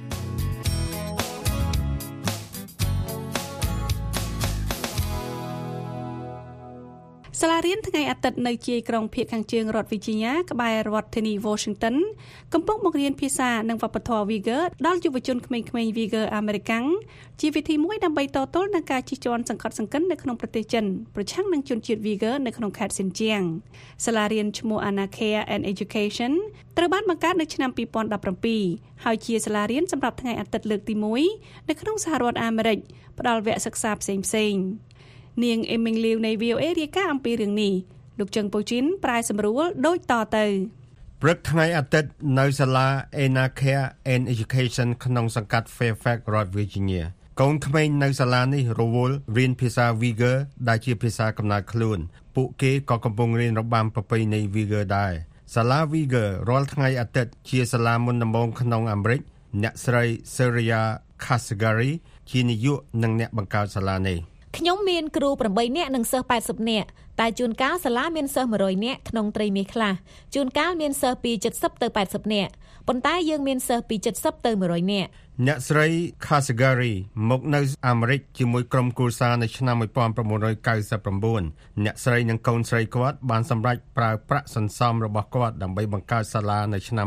Speaker 3: សាលារៀនថ្ងៃអាទិត្យនៅជាយក្រុងភាគខាងជើងរដ្ឋ Virginia ក្បែររដ្ឋធានី Washington កំពុងបង្រៀនភាសានិងវប្បធម៌ Uyghur ដល់យុវជនក្មេងៗ Uyghur អាមេរិកាំងជាវិធីមួយដើម្បីតទល់នឹងការជិះជាន់សង្កត់សង្កិននៅក្នុងប្រទេសចិនប្រឆាំងនឹងជនជាតិ Uyghur នៅក្នុងខេត្ត Xinjiang សាលារៀនឈ្មោះ Anakea and Education ត្រូវបានបង្កើតនៅឆ្នាំ 2017 ហើយជាសាលារៀនសម្រាប់ថ្ងៃអាទិត្យលើកទី1នៅក្នុងសហរដ្ឋអាមេរិកផ្ដល់វគ្គសិក្សាផ្សេងៗនាងអេមីងលីវនៃ VOA រាយការណ៍អំពីរឿងនេះលោកជឹងពូជីនប្រែសម្រួលដូចតទៅ
Speaker 17: ព្រឹកថ្ងៃអាទិត្យនៅសាលា Anakea and Education ក្នុងសង្កាត់ Fairfax រដ្ឋ Virginia កូនក្មេងនៅសាលានេះរវល់រៀនភាសា Uyghur ដែលជាភាសាកំណើតខ្លួនពួកគេក៏កំពុងរៀនរបាំប្រពៃណី Uyghur ដែរសាលា Uyghur រាល់ថ្ងៃអាទិត្យជាសាលាមុនដំបូងក្នុងអាមេរិកអ្នកស្រី Surya Khasgari ជានាយកនិងអ្នកបង្កើតសាលានេះ
Speaker 9: ខ្ញុំមានគ្រូ8នាក់និងសិស្ស80នាក់តែជួនកាលសាលាមានសិស្ស100នាក់ក្នុងត្រីមាសខ្លះជួនកាលមានសិស្សពី70ទៅ80នាក់ប៉ុន្តែយើងមានសិស្សពី70ទៅ100នាក់
Speaker 17: អ្នកស្រី Khasgari មកនៅអាមេរិកជាមួយក្រុមគ្រួសារនៅឆ្នាំ1999អ្នកស្រីនិងកូនស្រីគាត់បានសម្រេចប្រើប្រាក់សន្សំរបស់គាត់ដើម្បីបង្កើតសាលានៅឆ្នាំ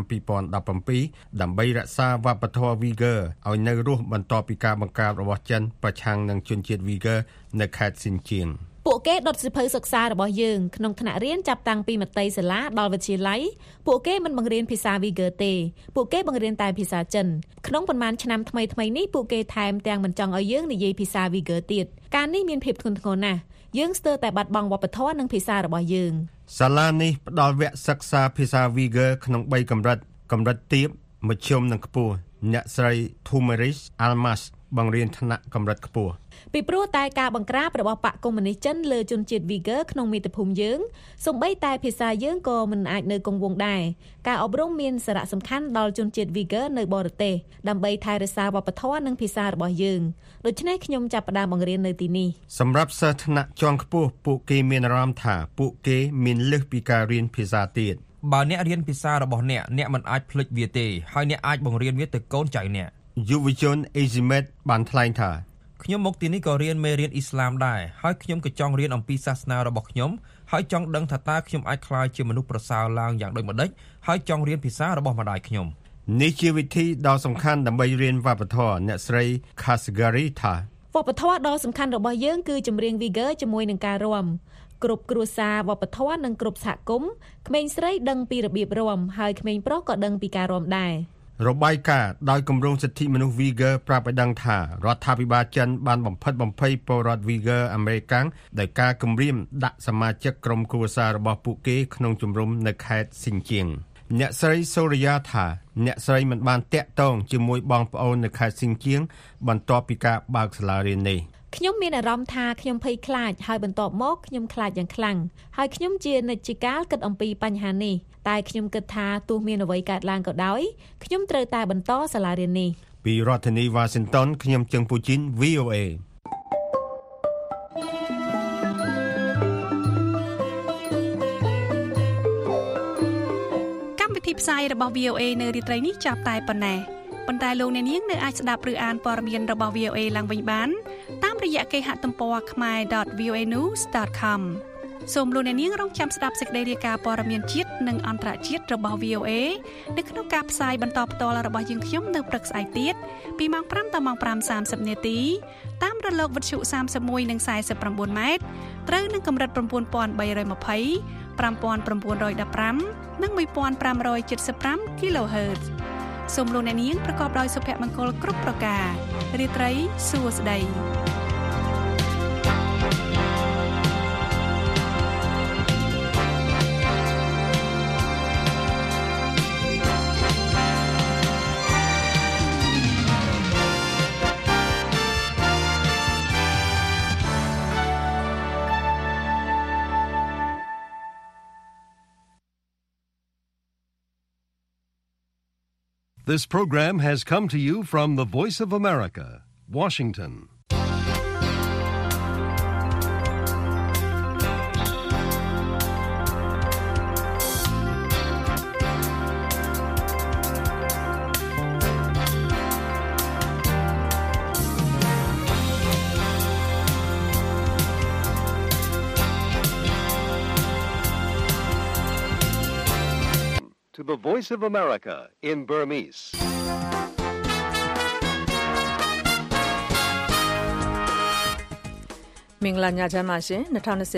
Speaker 17: 2017ដើម្បីរក្សាវប្បធម៌ Uyghur ឲ្យនៅរស់បន្ទាប់ពីការបង្កើតរបស់ចិនប្រឆាំងនឹងជនជាតិ Uyghur នៅខេត្ត Xinjiang
Speaker 9: ពួកគេដុតសៀវភៅសិក្សារបស់យើងក្នុងថ្នាក់រៀនចាប់តាំងពីមត្តេយ្យសាលាដល់វិទ្យាល័យពួកគេមិនបង្រៀនភាសា Uyghur ទេពួកគេបង្រៀនតែភាសាចិនក្នុងប៉ុន្មានឆ្នាំថ្មីៗនេះពួកគេថែមទាំងមិនចង់ឲ្យយើងនិយាយភាសា Uyghur ទៀតការនេះមានភាពធ្ងន់ធ្ងរណាស់យើងស្ទើរតែបាត់បង់វប្បធម៌និងភាសារបស់យើង
Speaker 17: សាលានេះផ្ដល់វគ្គសិក្សាភាសា Uyghur ក្នុង3កម្រិតទាបមធ្យមនិងខ្ពស់អ្នកស្រី Thumaris Almas បង្រៀនថ្នាក់កម្រិតខ្ពស់
Speaker 9: ពីព្រោះតែការបង្ក្រាបរបស់បកកុម្មុយនីសចិនលើជនជាតិ Uyghur ក្នុងមាតុភូមិយើងសូម្បីតែភាសាយើងក៏មិនអាចនៅគង់វង្សដែរការអប់រំមានសារៈសំខាន់ដល់ជនជាតិ Uyghur នៅបរទេសដើម្បីថែរក្សាវប្បធម៌និងភាសារបស់យើងដូច្នេះខ្ញុំចាប់ផ្ដើមបង្រៀននៅទីនេះ
Speaker 17: សម្រាប់សិស្សថ្នាក់ជាន់ខ្ពស់ពួកគេមានអារម្មណ៍ថាពួកគេមានលើសពីការរៀនភាសាទៀត
Speaker 12: បើអ្នករៀនភាសារបស់អ្នកមិនអាចភ្លេចវាទេហើយអ្នកអាចបង្រៀនវាទៅកូនចៅអ្នក
Speaker 17: យុវជន Azimet បានថ្លែងថា
Speaker 12: ខ្ញុំមកទីនេះក៏រៀនមេរៀនអ៊ីស្លាមដែរហើយខ្ញុំក៏ចង់រៀនអំពីសាសនារបស់ខ្ញុំហើយចង់ដឹងថាតើខ្ញុំអាចក្លាយជាមនុស្សប្រសើរឡើងយ៉ាងដូចម្តេចហើយចង់រៀនភាសារបស់ម្ដាយខ្ញុំ
Speaker 17: នេះជាវិធីដ៏សំខាន់ដើម្បីរៀនវប្បធម៌អ្នកស្រី Khasgari ថា
Speaker 9: វប្បធម៌ដ៏សំខាន់របស់យើងគឺចម្រៀង Uyghur ជាមួយនឹងការរាំគ្រប់គ្រួសារវប្បធម៌និងគ្រប់សហគមន៍ក្មេងស្រីដឹងពីរបៀបរាំហើយក្មេងប្រុសក៏ដឹងពីការរាំដែរ
Speaker 17: របាយការណ៍ដោយគម្រោងសិទ្ធិមនុស្ស Uyghur ប្រាប់ឲ្យដឹងថារដ្ឋាភិបាលចិនបានបំផិតបំភ័យពលរដ្ឋ Uyghur អាមេរិកាំងដោយការគំរាមដាក់សមាជិកក្រុមគ្រួសាររបស់ពួកគេក្នុងជំរំនៅខេត្ត Xinjiang អ្នកស្រី Surya ថាអ្នកស្រីមិនបានតាក់ទងជាមួយបងប្អូននៅខេត្ត Xinjiang បន្ទាប់ពីការបើកសាលារៀននេះ
Speaker 9: ខ្ញុំមានអារម្មណ៍ថាខ្ញុំភ័យខ្លាចហើយបន្ទាប់មកខ្ញុំខ្លាចយ៉ាងខ្លាំងហើយខ្ញុំជានិច្ចកាលគិតអំពីបញ្ហានេះតែខ្ញុំគិតថាទោះមានអ្វីកើតឡើងក៏ដោយខ្ញុំត្រូវតែបន្តសាលារៀននេះ
Speaker 17: ពីរដ្ឋធានី Washington ខ្ញុំជឹងពូជីន VOA
Speaker 3: កម្មវិធីផ្សាយរបស់ VOA នៅរាត្រីនេះចាប់តែប៉ុណ្ណេះប៉ុន្តែលោកអ្នកនាងនៅអាចស្ដាប់ឬអានព័ត៌មានរបស់ VOA ឡើងវិញបានតាមរយៈគេហទំព័រ khmer.voanews.com សូមលោកអ្នកនាងរងចាំស្ដាប់សេចក្តីរាយការណ៍ព័ត៌មានជាតិនិងអន្តរជាតិរបស់ VOA នៅក្នុងការផ្សាយបន្តផ្ទាល់របស់យើងខ្ញុំនៅព្រឹកស្អែកទៀតពីម៉ោង 5 ដល់ម៉ោង 5:30 នាទីតាមរលកវិទ្យុ31និង49 ម៉ែត្រត្រូវនឹងកម្រិត 9320 5915 និង 1575 kHz សូមលោកអ្នកនាងប្រកបដោយសុភមង្គលគ្រប់ប្រការរាត្រីសួស្តី
Speaker 1: This program has come to you from the Voice of America, Washington. To the Voice of America in Burmese.
Speaker 18: မင်္ဂလာညချမ်းပါရှင်2020